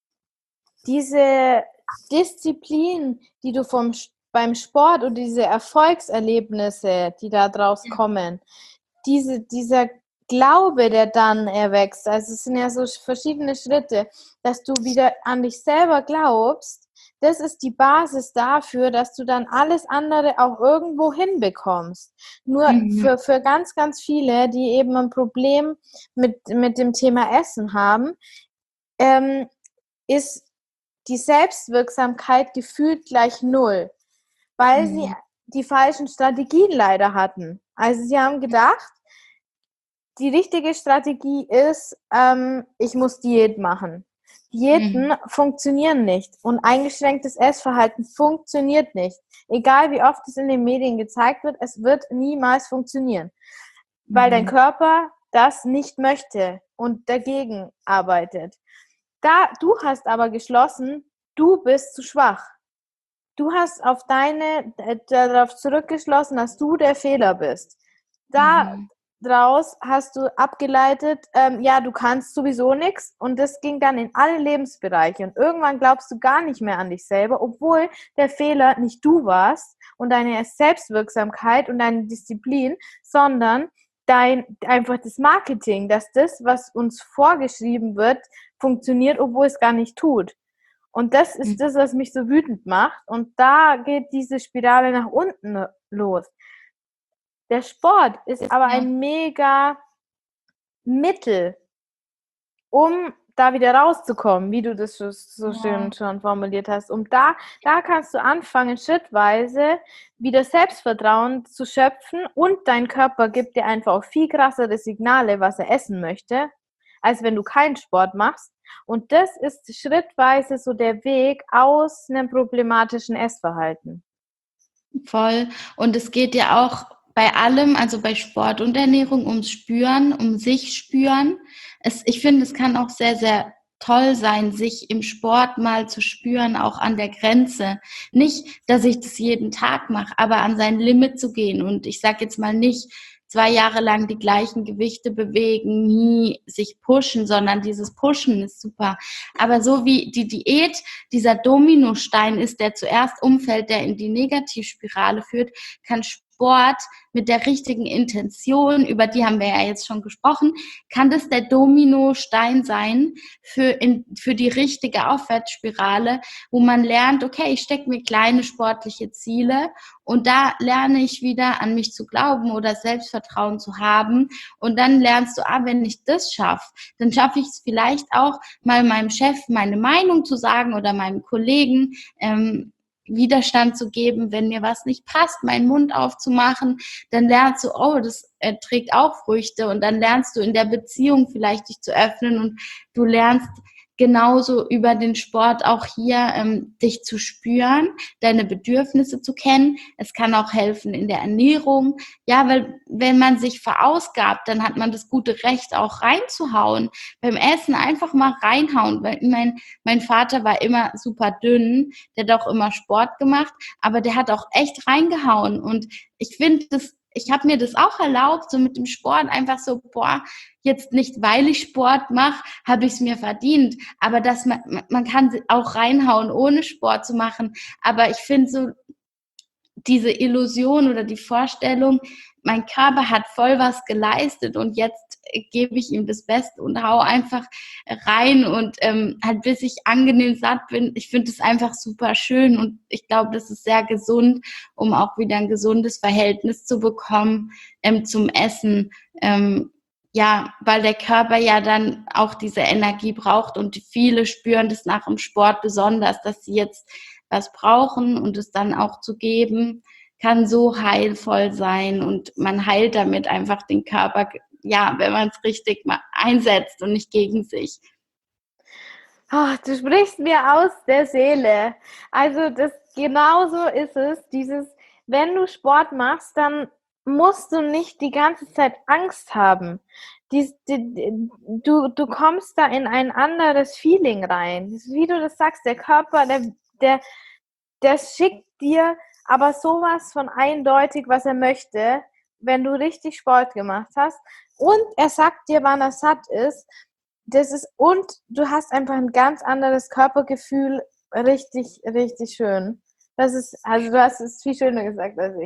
diese Disziplin, die du vom, beim Sport und diese Erfolgserlebnisse, die da draus kommen, diese, dieser Glaube, der dann erwächst, also es sind ja so verschiedene Schritte, dass du wieder an dich selber glaubst, das ist die Basis dafür, dass du dann alles andere auch irgendwo hinbekommst. Nur Mhm. für, für ganz, ganz viele, die eben ein Problem mit, mit dem Thema Essen haben, ähm, ist die Selbstwirksamkeit gefühlt gleich null, weil Mhm. sie die falschen Strategien leider hatten. Also sie haben gedacht, die richtige Strategie ist, ähm, ich muss Diät machen. Diäten Mhm. funktionieren nicht und eingeschränktes Essverhalten funktioniert nicht. Egal wie oft es in den Medien gezeigt wird, es wird niemals funktionieren, weil dein Mhm. Körper das nicht möchte und dagegen arbeitet. Da, du hast aber geschlossen, du bist zu schwach. Du hast auf deine, äh, darauf zurückgeschlossen, dass du der Fehler bist. Mhm. Daraus hast du abgeleitet, ähm, ja, du kannst sowieso nichts und das ging dann in alle Lebensbereiche und irgendwann glaubst du gar nicht mehr an dich selber, obwohl der Fehler nicht du warst und deine Selbstwirksamkeit und deine Disziplin, sondern dein, einfach das Marketing, dass das, was uns vorgeschrieben wird, funktioniert, obwohl es gar nicht tut. Und das ist das, was mich so wütend macht. Und da geht diese Spirale nach unten los. Der Sport ist aber Ja. ein mega Mittel, um da wieder rauszukommen, wie du das so, so schön schon formuliert hast. Um da, da kannst du anfangen, schrittweise wieder Selbstvertrauen zu schöpfen und dein Körper gibt dir einfach auch viel krassere Signale, was er essen möchte, als wenn du keinen Sport machst. Und das ist schrittweise so der Weg aus einem problematischen Essverhalten. Voll. Und es geht ja auch bei allem, also bei Sport und Ernährung, ums Spüren, um sich spüren. Es, ich finde, es kann auch sehr, sehr toll sein, sich im Sport mal zu spüren, auch an der Grenze. Nicht, dass ich das jeden Tag mache, aber an sein Limit zu gehen. Und ich sage jetzt mal nicht, zwei Jahre lang die gleichen Gewichte bewegen, nie sich pushen, sondern dieses Pushen ist super. Aber so wie die Diät dieser Dominostein ist, der zuerst umfällt, der in die Negativspirale führt, kann Sport mit der richtigen Intention, über die haben wir ja jetzt schon gesprochen, kann das der Dominostein sein für, in, für die richtige Aufwärtsspirale, wo man lernt, okay, ich stecke mir kleine sportliche Ziele und da lerne ich wieder an mich zu glauben oder Selbstvertrauen zu haben und dann lernst du, ah, wenn ich das schaffe, dann schaffe ich es vielleicht auch, mal meinem Chef meine Meinung zu sagen oder meinem Kollegen, ähm, Widerstand zu geben, wenn mir was nicht passt, meinen Mund aufzumachen, dann lernst du, oh, das äh, trägt auch Früchte und dann lernst du in der Beziehung vielleicht dich zu öffnen und du lernst genauso über den Sport auch hier ähm, dich zu spüren, deine Bedürfnisse zu kennen. Es kann auch helfen in der Ernährung. Ja, weil wenn man sich verausgabt, dann hat man das gute Recht auch reinzuhauen. Beim Essen einfach mal reinhauen. Weil mein, mein Vater war immer super dünn, der hat auch immer Sport gemacht, aber der hat auch echt reingehauen. Und ich finde das, ich habe mir das auch erlaubt, so mit dem Sport einfach so, boah, jetzt nicht, weil ich Sport mache, habe ich es mir verdient. Aber dass man, man kann auch reinhauen, ohne Sport zu machen. Aber ich finde so diese Illusion oder die Vorstellung, mein Körper hat voll was geleistet und jetzt gebe ich ihm das Beste und hau einfach rein und ähm, halt bis ich angenehm satt bin. Ich finde es einfach super schön und ich glaube, das ist sehr gesund, um auch wieder ein gesundes Verhältnis zu bekommen ähm, zum Essen. Ähm, ja, weil der Körper ja dann auch diese Energie braucht und viele spüren das nach dem Sport besonders, dass sie jetzt was brauchen und es dann auch zu geben, kann so heilvoll sein und man heilt damit einfach den Körper, ja, wenn man es richtig mal einsetzt und nicht gegen sich. Oh, du sprichst mir aus der Seele. Also das genauso ist es, dieses, wenn du Sport machst, dann musst du nicht die ganze Zeit Angst haben. Dies, die, du, du kommst da in ein anderes Feeling rein. Wie du das sagst, der Körper, der, der, der schickt dir aber sowas von eindeutig, was er möchte, wenn du richtig Sport gemacht hast. Und er sagt dir, wann er satt ist. Das ist, und du hast einfach ein ganz anderes Körpergefühl. Richtig, richtig schön. Das ist, also du hast es viel schöner gesagt als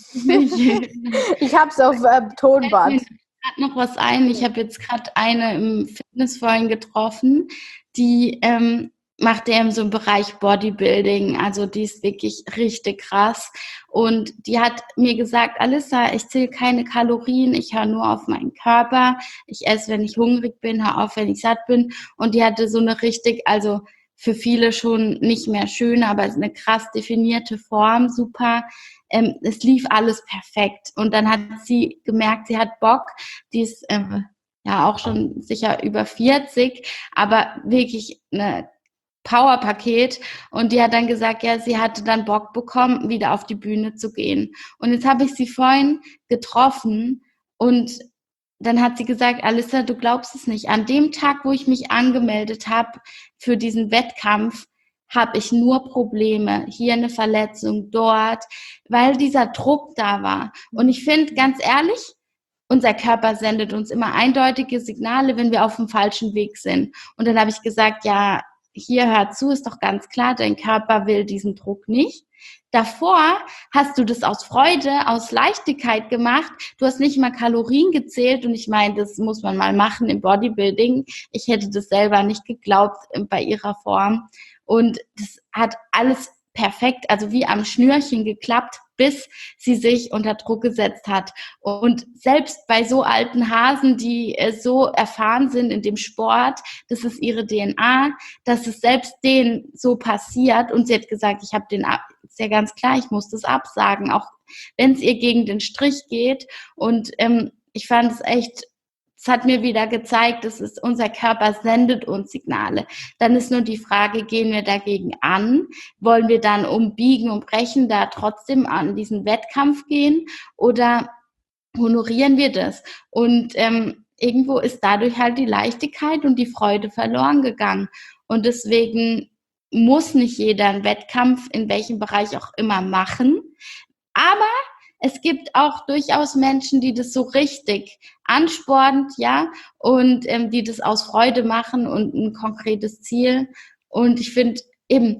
ich. Ich habe es auf äh, Tonband. Mir fällt noch was ein. Ich habe jetzt gerade eine im Fitness vorhin getroffen, die ähm, macht er so im Bereich Bodybuilding, also die ist wirklich richtig krass und die hat mir gesagt, Alissa, ich zähle keine Kalorien, ich höre nur auf meinen Körper, ich esse, wenn ich hungrig bin, höre auf, wenn ich satt bin und die hatte so eine richtig, also für viele schon nicht mehr schön, aber eine krass definierte Form, super, ähm, es lief alles perfekt und dann hat sie gemerkt, sie hat Bock, die ist äh, ja auch schon sicher über vierzig, aber wirklich eine Powerpaket und die hat dann gesagt, ja, sie hatte dann Bock bekommen, wieder auf die Bühne zu gehen. Und jetzt habe ich sie vorhin getroffen und dann hat sie gesagt, Alissa, du glaubst es nicht, an dem Tag, wo ich mich angemeldet habe für diesen Wettkampf, habe ich nur Probleme, hier eine Verletzung, dort, weil dieser Druck da war. Und ich finde, ganz ehrlich, unser Körper sendet uns immer eindeutige Signale, wenn wir auf dem falschen Weg sind. Und dann habe ich gesagt, ja, hier hör zu, ist doch ganz klar, dein Körper will diesen Druck nicht. Davor hast du das aus Freude, aus Leichtigkeit gemacht. Du hast nicht mal Kalorien gezählt und ich meine, das muss man mal machen im Bodybuilding. Ich hätte das selber nicht geglaubt bei ihrer Form und das hat alles perfekt, also wie am Schnürchen geklappt, bis sie sich unter Druck gesetzt hat. Und selbst bei so alten Hasen, die äh, so erfahren sind in dem Sport, das ist ihre D N A, dass es selbst denen so passiert. Und sie hat gesagt, ich habe den, ab- ist ja ganz klar, ich muss das absagen, auch wenn es ihr gegen den Strich geht. Und ähm, ich fand es echt, es hat mir wieder gezeigt, dass es, unser Körper sendet uns Signale. Dann ist nur die Frage, gehen wir dagegen an? Wollen wir dann umbiegen und brechen, da trotzdem an diesen Wettkampf gehen? Oder honorieren wir das? Und ähm, irgendwo ist dadurch halt die Leichtigkeit und die Freude verloren gegangen. Und deswegen muss nicht jeder einen Wettkampf in welchem Bereich auch immer machen. Aber es gibt auch durchaus Menschen, die das so richtig anspornend, ja, und ähm, die das aus Freude machen und ein konkretes Ziel. Und ich finde eben,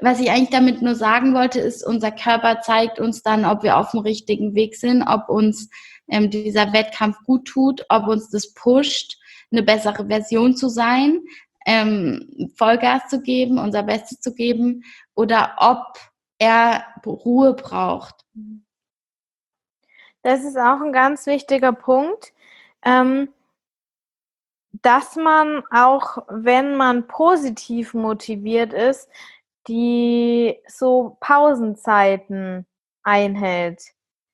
was ich eigentlich damit nur sagen wollte, ist, unser Körper zeigt uns dann, ob wir auf dem richtigen Weg sind, ob uns ähm, dieser Wettkampf gut tut, ob uns das pusht, eine bessere Version zu sein, ähm, Vollgas zu geben, unser Bestes zu geben, oder ob er Ruhe braucht. Das ist auch ein ganz wichtiger Punkt, ähm, dass man auch, wenn man positiv motiviert ist, die so Pausenzeiten einhält.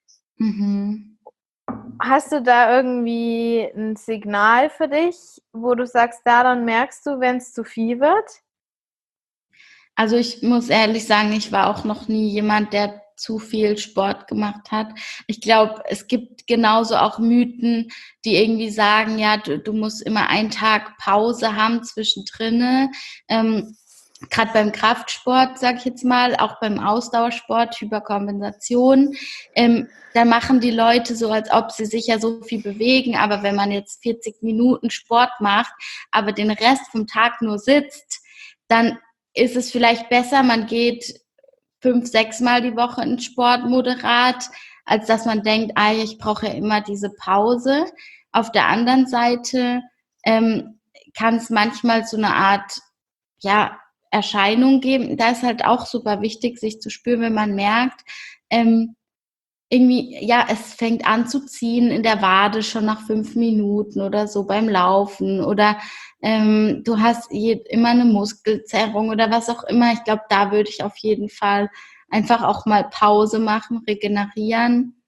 Mhm. Hast du da irgendwie ein Signal für dich, wo du sagst, daran merkst du, wenn es zu viel wird? Also ich muss ehrlich sagen, ich war auch noch nie jemand, der zu viel Sport gemacht hat. Ich glaube, es gibt genauso auch Mythen, die irgendwie sagen, ja, du, du musst immer einen Tag Pause haben zwischendrin. Ähm, Gerade beim Kraftsport, sage ich jetzt mal, auch beim Ausdauersport, Hyperkompensation, ähm, da machen die Leute so, als ob sie sich ja so viel bewegen. Aber wenn man jetzt vierzig Minuten Sport macht, aber den Rest vom Tag nur sitzt, dann ist es vielleicht besser, man geht fünf, sechs Mal die Woche in Sport moderat, als dass man denkt, ah, ich brauche ja immer diese Pause. Auf der anderen Seite ähm, kann es manchmal so eine Art, ja, Erscheinung geben. Da ist halt auch super wichtig, sich zu spüren, wenn man merkt, ähm, irgendwie, ja, es fängt an zu ziehen in der Wade schon nach fünf Minuten oder so beim Laufen, oder ähm, du hast je, immer eine Muskelzerrung oder was auch immer. Ich glaube, da würde ich auf jeden Fall einfach auch mal Pause machen, regenerieren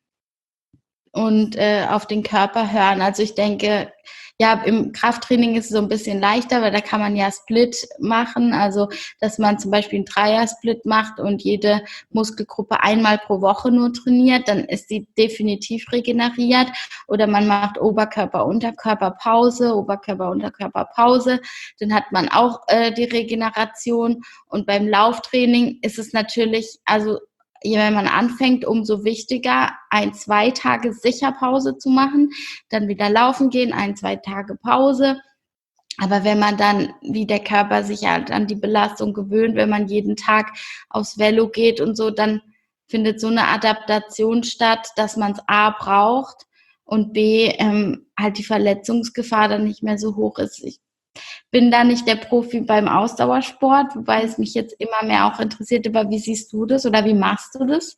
und äh, auf den Körper hören. Also ich denke, ja, im Krafttraining ist es so ein bisschen leichter, weil da kann man ja Split machen, also dass man zum Beispiel einen Dreier-Split macht und jede Muskelgruppe einmal pro Woche nur trainiert, dann ist sie definitiv regeneriert. Oder man macht Oberkörper, Unterkörper, Pause, Oberkörper, Unterkörper, Pause, dann hat man auch äh, die Regeneration. Und beim Lauftraining ist es natürlich, also wenn man anfängt, umso wichtiger, ein, zwei Tage sicher Pause zu machen, dann wieder laufen gehen, ein, zwei Tage Pause. Aber wenn man dann, wie der Körper sich halt an die Belastung gewöhnt, wenn man jeden Tag aufs Velo geht und so, dann findet so eine Adaptation statt, dass man es A braucht und B ähm, halt die Verletzungsgefahr dann nicht mehr so hoch ist. Ich bin da nicht der Profi beim Ausdauersport, wobei es mich jetzt immer mehr auch interessiert. Aber wie siehst du das oder wie machst du das?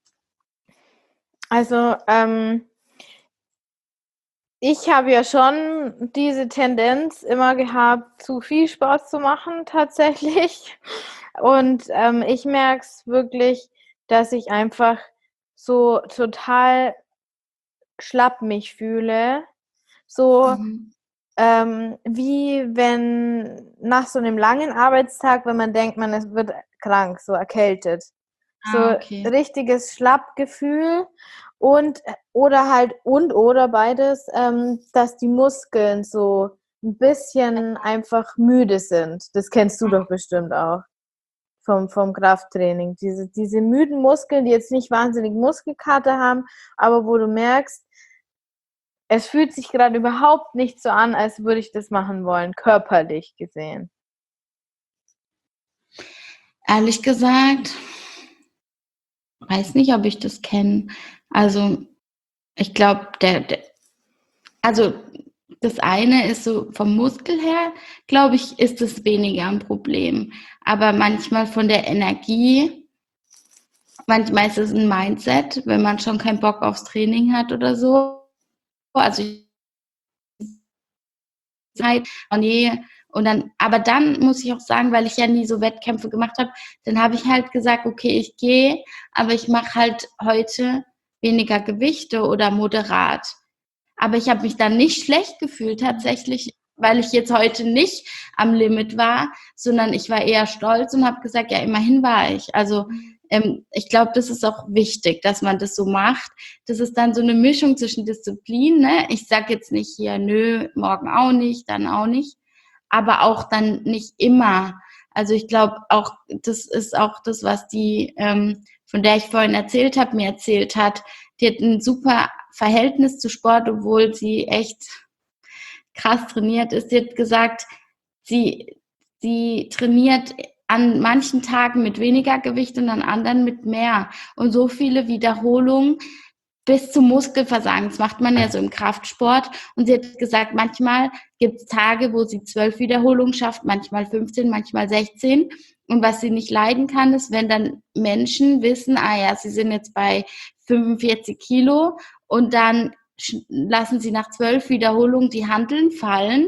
Also, ähm, ich habe ja schon diese Tendenz immer gehabt, zu viel Sport zu machen tatsächlich. Und ähm, ich merke es wirklich, dass ich einfach so total schlapp mich fühle. So Mhm. ähm, wie wenn nach so einem langen Arbeitstag, wenn man denkt, man es wird krank, so erkältet. Ah, So okay. richtiges Schlappgefühl und oder halt und oder beides, ähm, dass die Muskeln so ein bisschen einfach müde sind. Das kennst du doch bestimmt auch vom, vom Krafttraining. Diese, diese müden Muskeln, die jetzt nicht wahnsinnig Muskelkater haben, aber wo du merkst, es fühlt sich gerade überhaupt nicht so an, als würde ich das machen wollen, körperlich gesehen. Ehrlich gesagt, weiß nicht, ob ich das kenne. Also ich glaube, der, der, also das eine ist so vom Muskel her, glaube ich, ist es weniger ein Problem. Aber manchmal von der Energie, manchmal ist es ein Mindset, wenn man schon keinen Bock aufs Training hat oder so. Also ich Zeit, oh nee. Und dann, aber dann muss ich auch sagen, weil ich ja nie so Wettkämpfe gemacht habe, dann habe ich halt gesagt, okay, ich gehe, aber ich mache halt heute weniger Gewichte oder moderat. Aber ich habe mich dann nicht schlecht gefühlt tatsächlich, weil ich jetzt heute nicht am Limit war, sondern ich war eher stolz und habe gesagt, ja, immerhin war ich. Also ähm, ich glaube, das ist auch wichtig, dass man das so macht. Das ist dann so eine Mischung zwischen Disziplin. Ne? Ich sage jetzt nicht hier, nö, morgen auch nicht, dann auch nicht, aber auch dann nicht immer. Also ich glaube auch, das ist auch das, was die, ähm, von der ich vorhin erzählt habe, mir erzählt hat. Die hat ein super Verhältnis zu Sport, obwohl sie echt krass trainiert ist. Sie hat gesagt, sie, sie trainiert an manchen Tagen mit weniger Gewicht und an anderen mit mehr. Und so viele Wiederholungen bis zum Muskelversagen. Das macht man ja so im Kraftsport. Und sie hat gesagt, manchmal gibt es Tage, wo sie zwölf Wiederholungen schafft, manchmal fünfzehn, manchmal sechzehn. Und was sie nicht leiden kann, ist, wenn dann Menschen wissen, ah ja, sie sind jetzt bei fünfundvierzig Kilo und dann lassen sie nach zwölf Wiederholungen die Hanteln fallen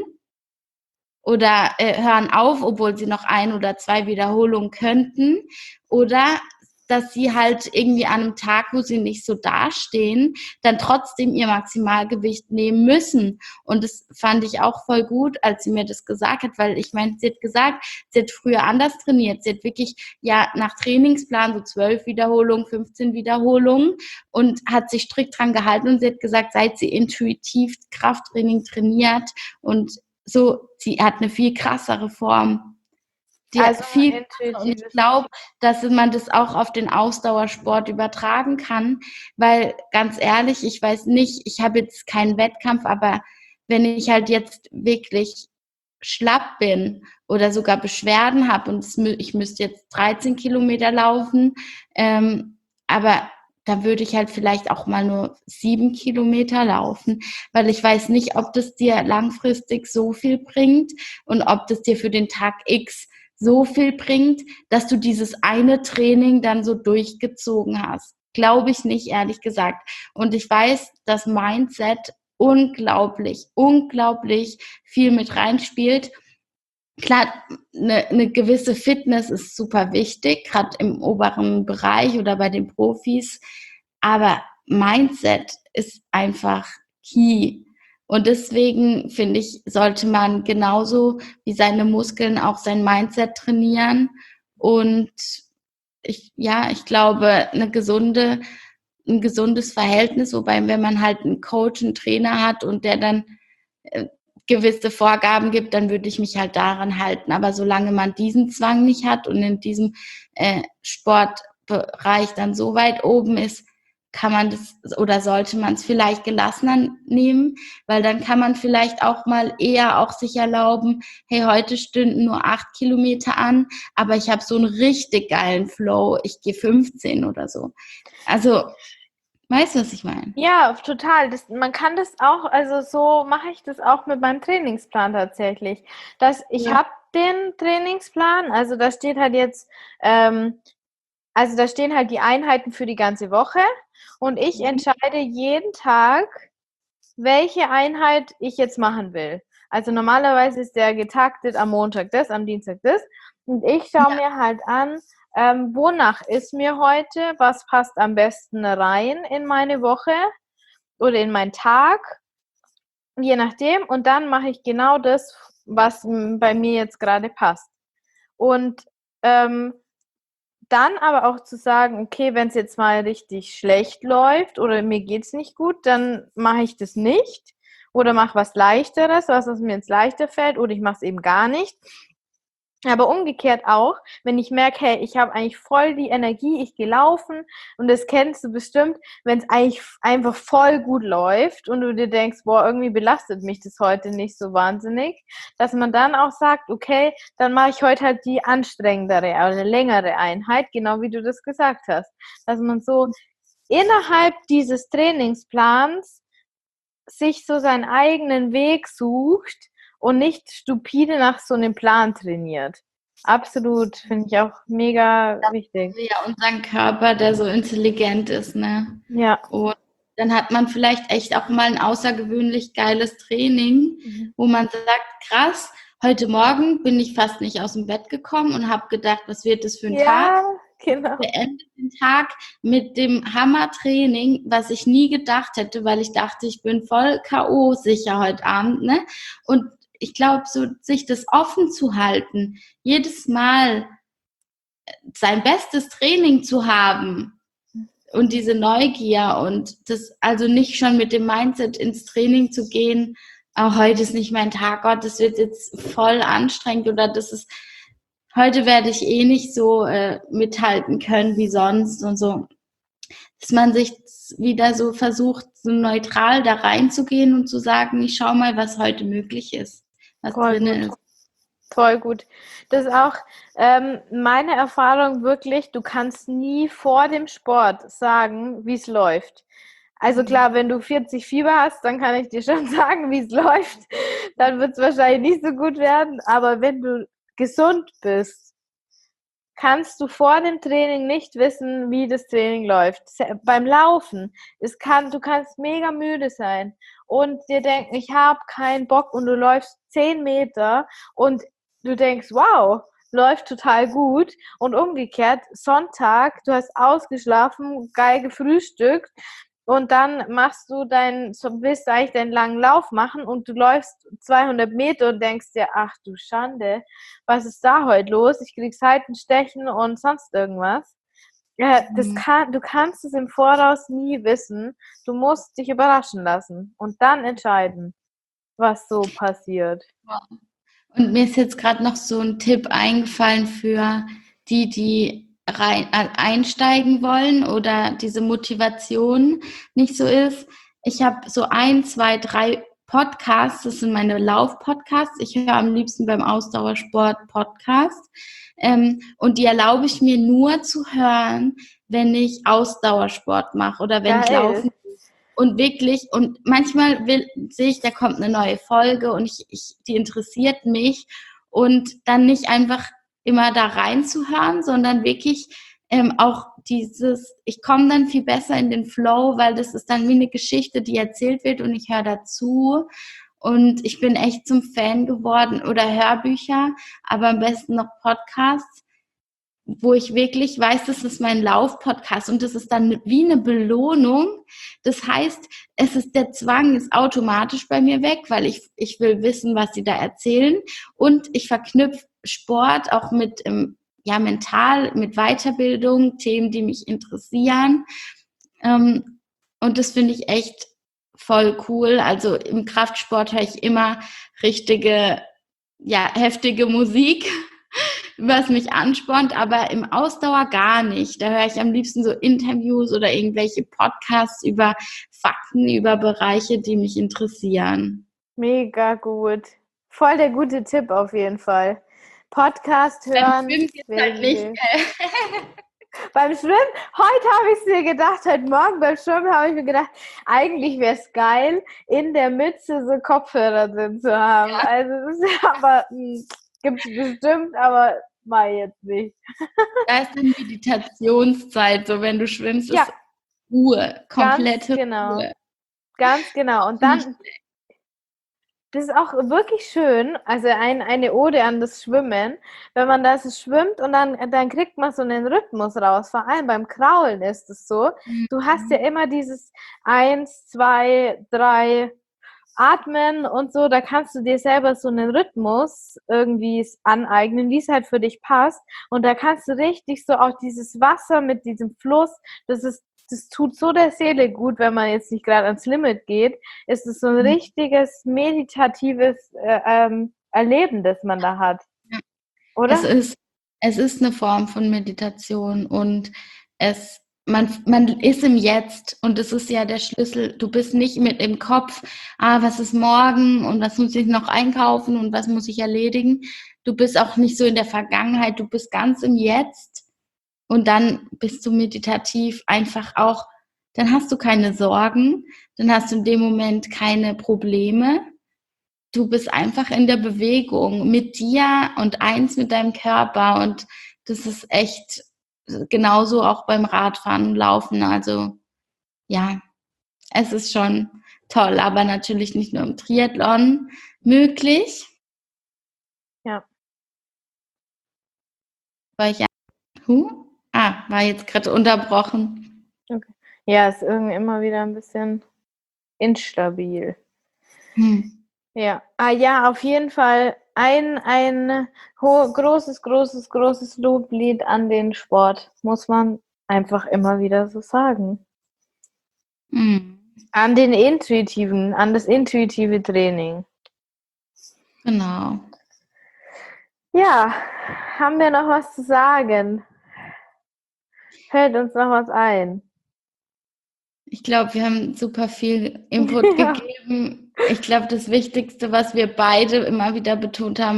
oder äh, hören auf, obwohl sie noch ein oder zwei Wiederholungen könnten, oder dass sie halt irgendwie an einem Tag, wo sie nicht so dastehen, dann trotzdem ihr Maximalgewicht nehmen müssen. Und das fand ich auch voll gut, als sie mir das gesagt hat, weil ich meine, sie hat gesagt, sie hat früher anders trainiert. Sie hat wirklich ja nach Trainingsplan so zwölf Wiederholungen, fünfzehn Wiederholungen und hat sich strikt dran gehalten. Und sie hat gesagt, seit sie intuitiv Krafttraining trainiert und so, sie hat eine viel krassere Form. Die also hat viel, und ich glaube, dass man das auch auf den Ausdauersport übertragen kann, weil ganz ehrlich, ich weiß nicht, ich habe jetzt keinen Wettkampf, aber wenn ich halt jetzt wirklich schlapp bin oder sogar Beschwerden habe und ich müsste jetzt dreizehn Kilometer laufen, ähm, aber da würde ich halt vielleicht auch mal nur sieben Kilometer laufen, weil ich weiß nicht, ob das dir langfristig so viel bringt und ob das dir für den Tag X so viel bringt, dass du dieses eine Training dann so durchgezogen hast. Glaube ich nicht, ehrlich gesagt. Und ich weiß, dass Mindset unglaublich, unglaublich viel mit reinspielt. Klar, eine, eine gewisse Fitness ist super wichtig, gerade im oberen Bereich oder bei den Profis. Aber Mindset ist einfach key. Und deswegen, finde ich, sollte man genauso wie seine Muskeln auch sein Mindset trainieren. Und ich, ja, ich glaube, eine gesunde, ein gesundes Verhältnis, wobei, wenn man halt einen Coach, einen Trainer hat und der dann äh, gewisse Vorgaben gibt, dann würde ich mich halt daran halten. Aber solange man diesen Zwang nicht hat und in diesem äh, Sportbereich dann so weit oben ist, kann man das oder sollte man es vielleicht gelassener nehmen, weil dann kann man vielleicht auch mal eher auch sich erlauben, hey, heute stünden nur acht Kilometer an, aber ich habe so einen richtig geilen Flow, ich gehe fünfzehn oder so. Also, weißt du, was ich meine? Ja, total. Das, man kann das auch, also so mache ich das auch mit meinem Trainingsplan tatsächlich. Dass ich ja. habe den Trainingsplan, also da steht halt jetzt, ähm, also da stehen halt die Einheiten für die ganze Woche und ich mhm. entscheide jeden Tag, welche Einheit ich jetzt machen will. Also normalerweise ist der getaktet am Montag das, am Dienstag das und ich schaue ja. mir halt an, ähm, wonach ist mir heute, was passt am besten rein in meine Woche oder in meinen Tag, je nachdem, und dann mache ich genau das, was bei mir jetzt gerade passt. Und ähm, dann aber auch zu sagen, okay, wenn es jetzt mal richtig schlecht läuft oder mir geht es nicht gut, dann mache ich das nicht oder mache was Leichteres, was, was mir jetzt leichter fällt, oder ich mache es eben gar nicht. Aber umgekehrt auch, wenn ich merke, hey, ich habe eigentlich voll die Energie, ich gehe laufen, und das kennst du bestimmt, wenn es eigentlich einfach voll gut läuft und du dir denkst, boah, irgendwie belastet mich das heute nicht so wahnsinnig, dass man dann auch sagt, okay, dann mache ich heute halt die anstrengendere oder eine längere Einheit, genau wie du das gesagt hast. Dass man so innerhalb dieses Trainingsplans sich so seinen eigenen Weg sucht und nicht stupide nach so einem Plan trainiert. Absolut, finde ich auch mega das wichtig. Ja, unseren Körper, der so intelligent ist, ne? Ja. Und dann hat man vielleicht echt auch mal ein außergewöhnlich geiles Training, mhm. wo man sagt, krass, heute Morgen bin ich fast nicht aus dem Bett gekommen und habe gedacht, was wird das für ein ja, Tag? Genau. Beende den Tag mit dem Hammer-Training, was ich nie gedacht hätte, weil ich dachte, ich bin voll K O sicher heute Abend, ne? Und ich glaube, so sich das offen zu halten, jedes Mal sein bestes Training zu haben und diese Neugier und das also nicht schon mit dem Mindset ins Training zu gehen, oh, heute ist nicht mein Tag, Gott, das wird jetzt voll anstrengend oder das ist, heute werde ich eh nicht so äh, mithalten können wie sonst und so, dass man sich wieder so versucht, so neutral da reinzugehen und zu sagen, ich schau mal, was heute möglich ist. Was drin ist. Voll gut. Das ist auch ähm, meine Erfahrung wirklich, du kannst nie vor dem Sport sagen, wie es läuft. Also klar, wenn du vierzig Fieber hast, dann kann ich dir schon sagen, wie es läuft. Dann wird es wahrscheinlich nicht so gut werden. Aber wenn du gesund bist, kannst du vor dem Training nicht wissen, wie das Training läuft. Beim Laufen, es kann, du kannst mega müde sein und dir denken, ich habe keinen Bock und du läufst zehn Meter und du denkst, wow, läuft total gut. Und umgekehrt, Sonntag, du hast ausgeschlafen, geil gefrühstückt und dann machst du deinen, so willst du eigentlich deinen langen Lauf machen und du läufst zweihundert Meter und denkst dir, ach du Schande, was ist da heute los? Ich krieg Seitenstechen und sonst irgendwas. Ja, das Mhm. kann, du kannst es im Voraus nie wissen. Du musst dich überraschen lassen und dann entscheiden, was so passiert. Und mir ist jetzt gerade noch so ein Tipp eingefallen für die, die rein, äh, einsteigen wollen oder diese Motivation nicht so ist. Ich habe so ein, zwei, drei Podcasts, das sind meine Lauf-Podcasts. Ich höre am liebsten beim Ausdauersport Podcast. Ähm, und die erlaube ich mir nur zu hören, wenn ich Ausdauersport mache oder wenn ich Geil. laufen. Und wirklich, und manchmal will, sehe ich, da kommt eine neue Folge und ich, ich, die interessiert mich und dann nicht einfach immer da reinzuhören, sondern wirklich ähm, auch dieses, ich komme dann viel besser in den Flow, weil das ist dann wie eine Geschichte, die erzählt wird und ich höre dazu und ich bin echt zum Fan geworden oder Hörbücher, aber am besten noch Podcasts, wo ich wirklich weiß, das ist mein Lauf-Podcast und das ist dann wie eine Belohnung. Das heißt, es ist der Zwang ist automatisch bei mir weg, weil ich, ich will wissen, was sie da erzählen und ich verknüpfe Sport auch mit, ja, mental, mit Weiterbildung, Themen, die mich interessieren und das finde ich echt voll cool. Also im Kraftsport höre ich immer richtige, ja, heftige Musik, was mich anspornt, aber im Ausdauer gar nicht. Da höre ich am liebsten so Interviews oder irgendwelche Podcasts über Fakten, über Bereiche, die mich interessieren. Mega gut. Voll der gute Tipp auf jeden Fall. Podcast hören. Beim Schwimmen geht's halt nicht. Beim Schwimmen, heute habe ich es mir gedacht, heute Morgen beim Schwimmen habe ich mir gedacht, eigentlich wäre es geil, in der Mütze so Kopfhörer drin zu haben. Ja. Also das ist ja aber, gibt es bestimmt, aber mal jetzt nicht. Da ist dann Meditationszeit, so wenn du schwimmst, ja. ist Ruhe, komplette Ganz genau. Ruhe. Ganz genau. Und dann, das ist auch wirklich schön, also ein, eine Ode an das Schwimmen, wenn man da so schwimmt und dann, dann kriegt man so einen Rhythmus raus, vor allem beim Kraulen ist es so. Du hast ja immer dieses eins, zwei, drei Atmen und so, da kannst du dir selber so einen Rhythmus irgendwie aneignen, wie es halt für dich passt und da kannst du richtig so auch dieses Wasser mit diesem Fluss, das ist das tut so der Seele gut, wenn man jetzt nicht gerade ans Limit geht, ist es so ein richtiges meditatives äh, ähm, Erleben, das man da hat. Ja. Oder? Es ist, es ist eine Form von Meditation und es, man, man ist im Jetzt und das ist ja der Schlüssel. Du bist nicht mit im Kopf, ah, was ist morgen und was muss ich noch einkaufen und was muss ich erledigen. Du bist auch nicht so in der Vergangenheit, du bist ganz im Jetzt. Und dann bist du meditativ einfach auch, dann hast du keine Sorgen, dann hast du in dem Moment keine Probleme. Du bist einfach in der Bewegung mit dir und eins mit deinem Körper und das ist echt genauso auch beim Radfahren und Laufen. Also ja, es ist schon toll, aber natürlich nicht nur im Triathlon möglich. Ja. Weil ich ja, huh? Ah, war jetzt gerade unterbrochen. Okay. Ja, ist irgendwie immer wieder ein bisschen instabil. Hm. Ja, ah, ja, auf jeden Fall ein, ein ho- großes, großes, großes Loblied an den Sport, muss man einfach immer wieder so sagen. Hm. An den intuitiven, an das intuitive Training. Genau. Ja, haben wir noch was zu sagen? Fällt uns noch was ein? Ich glaube, wir haben super viel Input Ja. gegeben. Ich glaube, das Wichtigste, was wir beide immer wieder betont haben,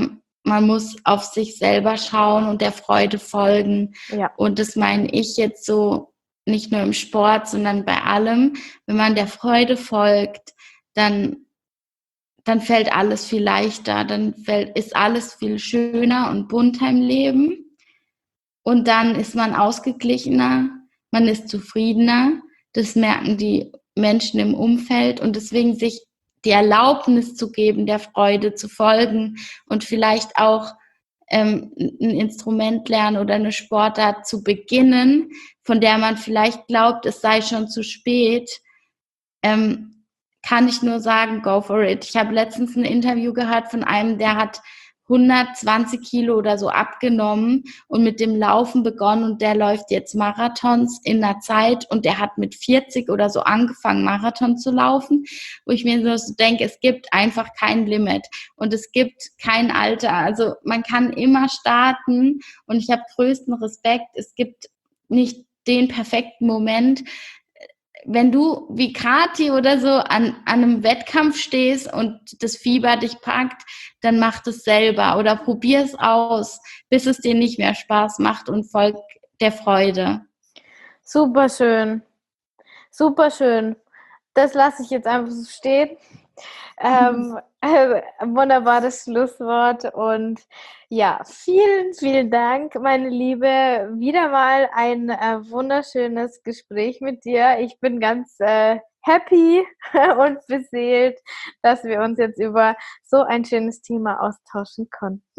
man muss auf sich selber schauen und der Freude folgen. Ja. Und das meine ich jetzt so nicht nur im Sport, sondern bei allem. Wenn man der Freude folgt, dann, dann fällt alles viel leichter, dann fällt, ist alles viel schöner und bunter im Leben. Und dann ist man ausgeglichener, man ist zufriedener. Das merken die Menschen im Umfeld und deswegen sich die Erlaubnis zu geben, der Freude zu folgen und vielleicht auch ähm, ein Instrument lernen oder eine Sportart zu beginnen, von der man vielleicht glaubt, es sei schon zu spät, ähm, kann ich nur sagen, go for it. Ich habe letztens ein Interview gehört von einem, der hat hundertzwanzig Kilo oder so abgenommen und mit dem Laufen begonnen und der läuft jetzt Marathons in einer Zeit und der hat mit vierzig oder so angefangen, Marathon zu laufen, wo ich mir so denke, es gibt einfach kein Limit und es gibt kein Alter. Also man kann immer starten und ich habe größten Respekt. Es gibt nicht den perfekten Moment. Wenn du wie Kathi oder so an, an einem Wettkampf stehst und das Fieber dich packt, dann mach das selber oder probier es aus, bis es dir nicht mehr Spaß macht und folg der Freude. Super schön. Super schön. Das lasse ich jetzt einfach so stehen. Ähm, äh, wunderbares Schlusswort und ja, vielen, vielen Dank, meine Liebe. Wieder mal ein äh, wunderschönes Gespräch mit dir. Ich bin ganz äh, happy und beseelt, dass wir uns jetzt über so ein schönes Thema austauschen konnten.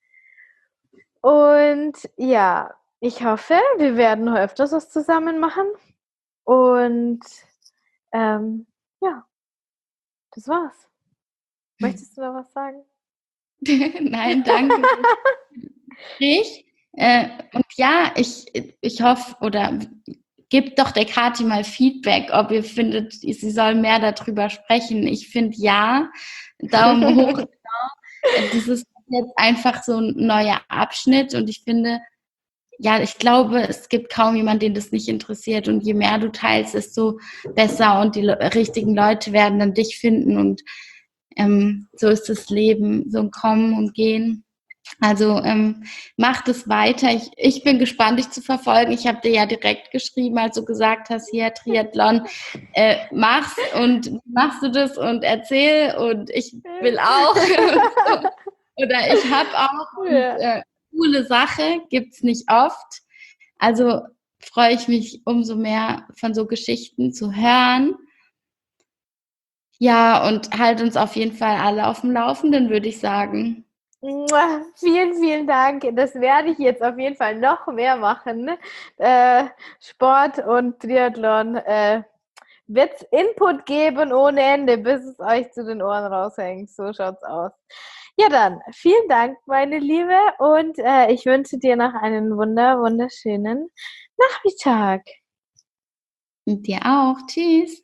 Und ja, ich hoffe, wir werden noch öfters was zusammen machen. Und ähm, ja, das war's. Möchtest du noch was sagen? Nein, danke. Ich, äh, und ja, ich, ich hoffe, oder gebt doch der Kathi mal Feedback, ob ihr findet, sie soll mehr darüber sprechen. Ich finde ja, Daumen hoch. Genau. Das ist jetzt einfach so ein neuer Abschnitt und ich finde, ja, ich glaube, es gibt kaum jemanden, den das nicht interessiert und je mehr du teilst, desto besser und die le- richtigen Leute werden dann dich finden und ähm, so ist das Leben, so ein Kommen und Gehen. Also ähm, mach das weiter. Ich, ich bin gespannt, dich zu verfolgen. Ich habe dir ja direkt geschrieben, als du gesagt hast, hier Triathlon, äh, mach's und machst du das und erzähl und ich will auch. Oder ich habe auch. Und, äh, coole Sache, gibt's nicht oft. Also freue ich mich umso mehr von so Geschichten zu hören. Ja, und halt uns auf jeden Fall alle auf dem Laufenden, würde ich sagen. Mua, vielen, vielen Dank. Das werde ich jetzt auf jeden Fall noch mehr machen. Ne? Äh, Sport und Triathlon äh, wird es Input geben ohne Ende, bis es euch zu den Ohren raushängt. So schaut's aus. Ja dann, vielen Dank, meine Liebe, und äh, ich wünsche dir noch einen wunder, wunderschönen Nachmittag. Und dir auch. Tschüss.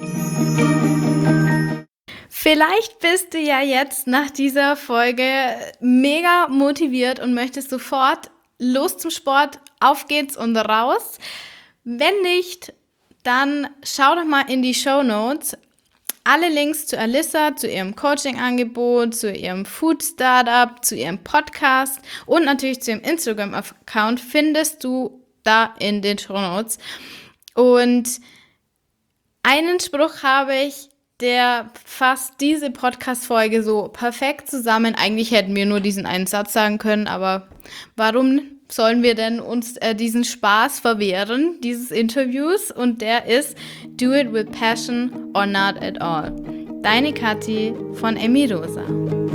Vielleicht bist du ja jetzt nach dieser Folge mega motiviert und möchtest sofort los zum Sport, auf geht's und raus. Wenn nicht, dann schau doch mal in die Shownotes. Alle Links zu Alyssa, zu ihrem Coaching-Angebot, zu ihrem Food-Startup, zu ihrem Podcast und natürlich zu ihrem Instagram-Account findest du da in den Shownotes. Und einen Spruch habe ich, der fasst diese Podcast-Folge so perfekt zusammen. Eigentlich hätten wir nur diesen einen Satz sagen können, aber warum sollen wir denn uns äh, diesen Spaß verwehren, dieses Interviews? Und der ist Do it with passion or not at all. Deine Kathi von Emi Rosa.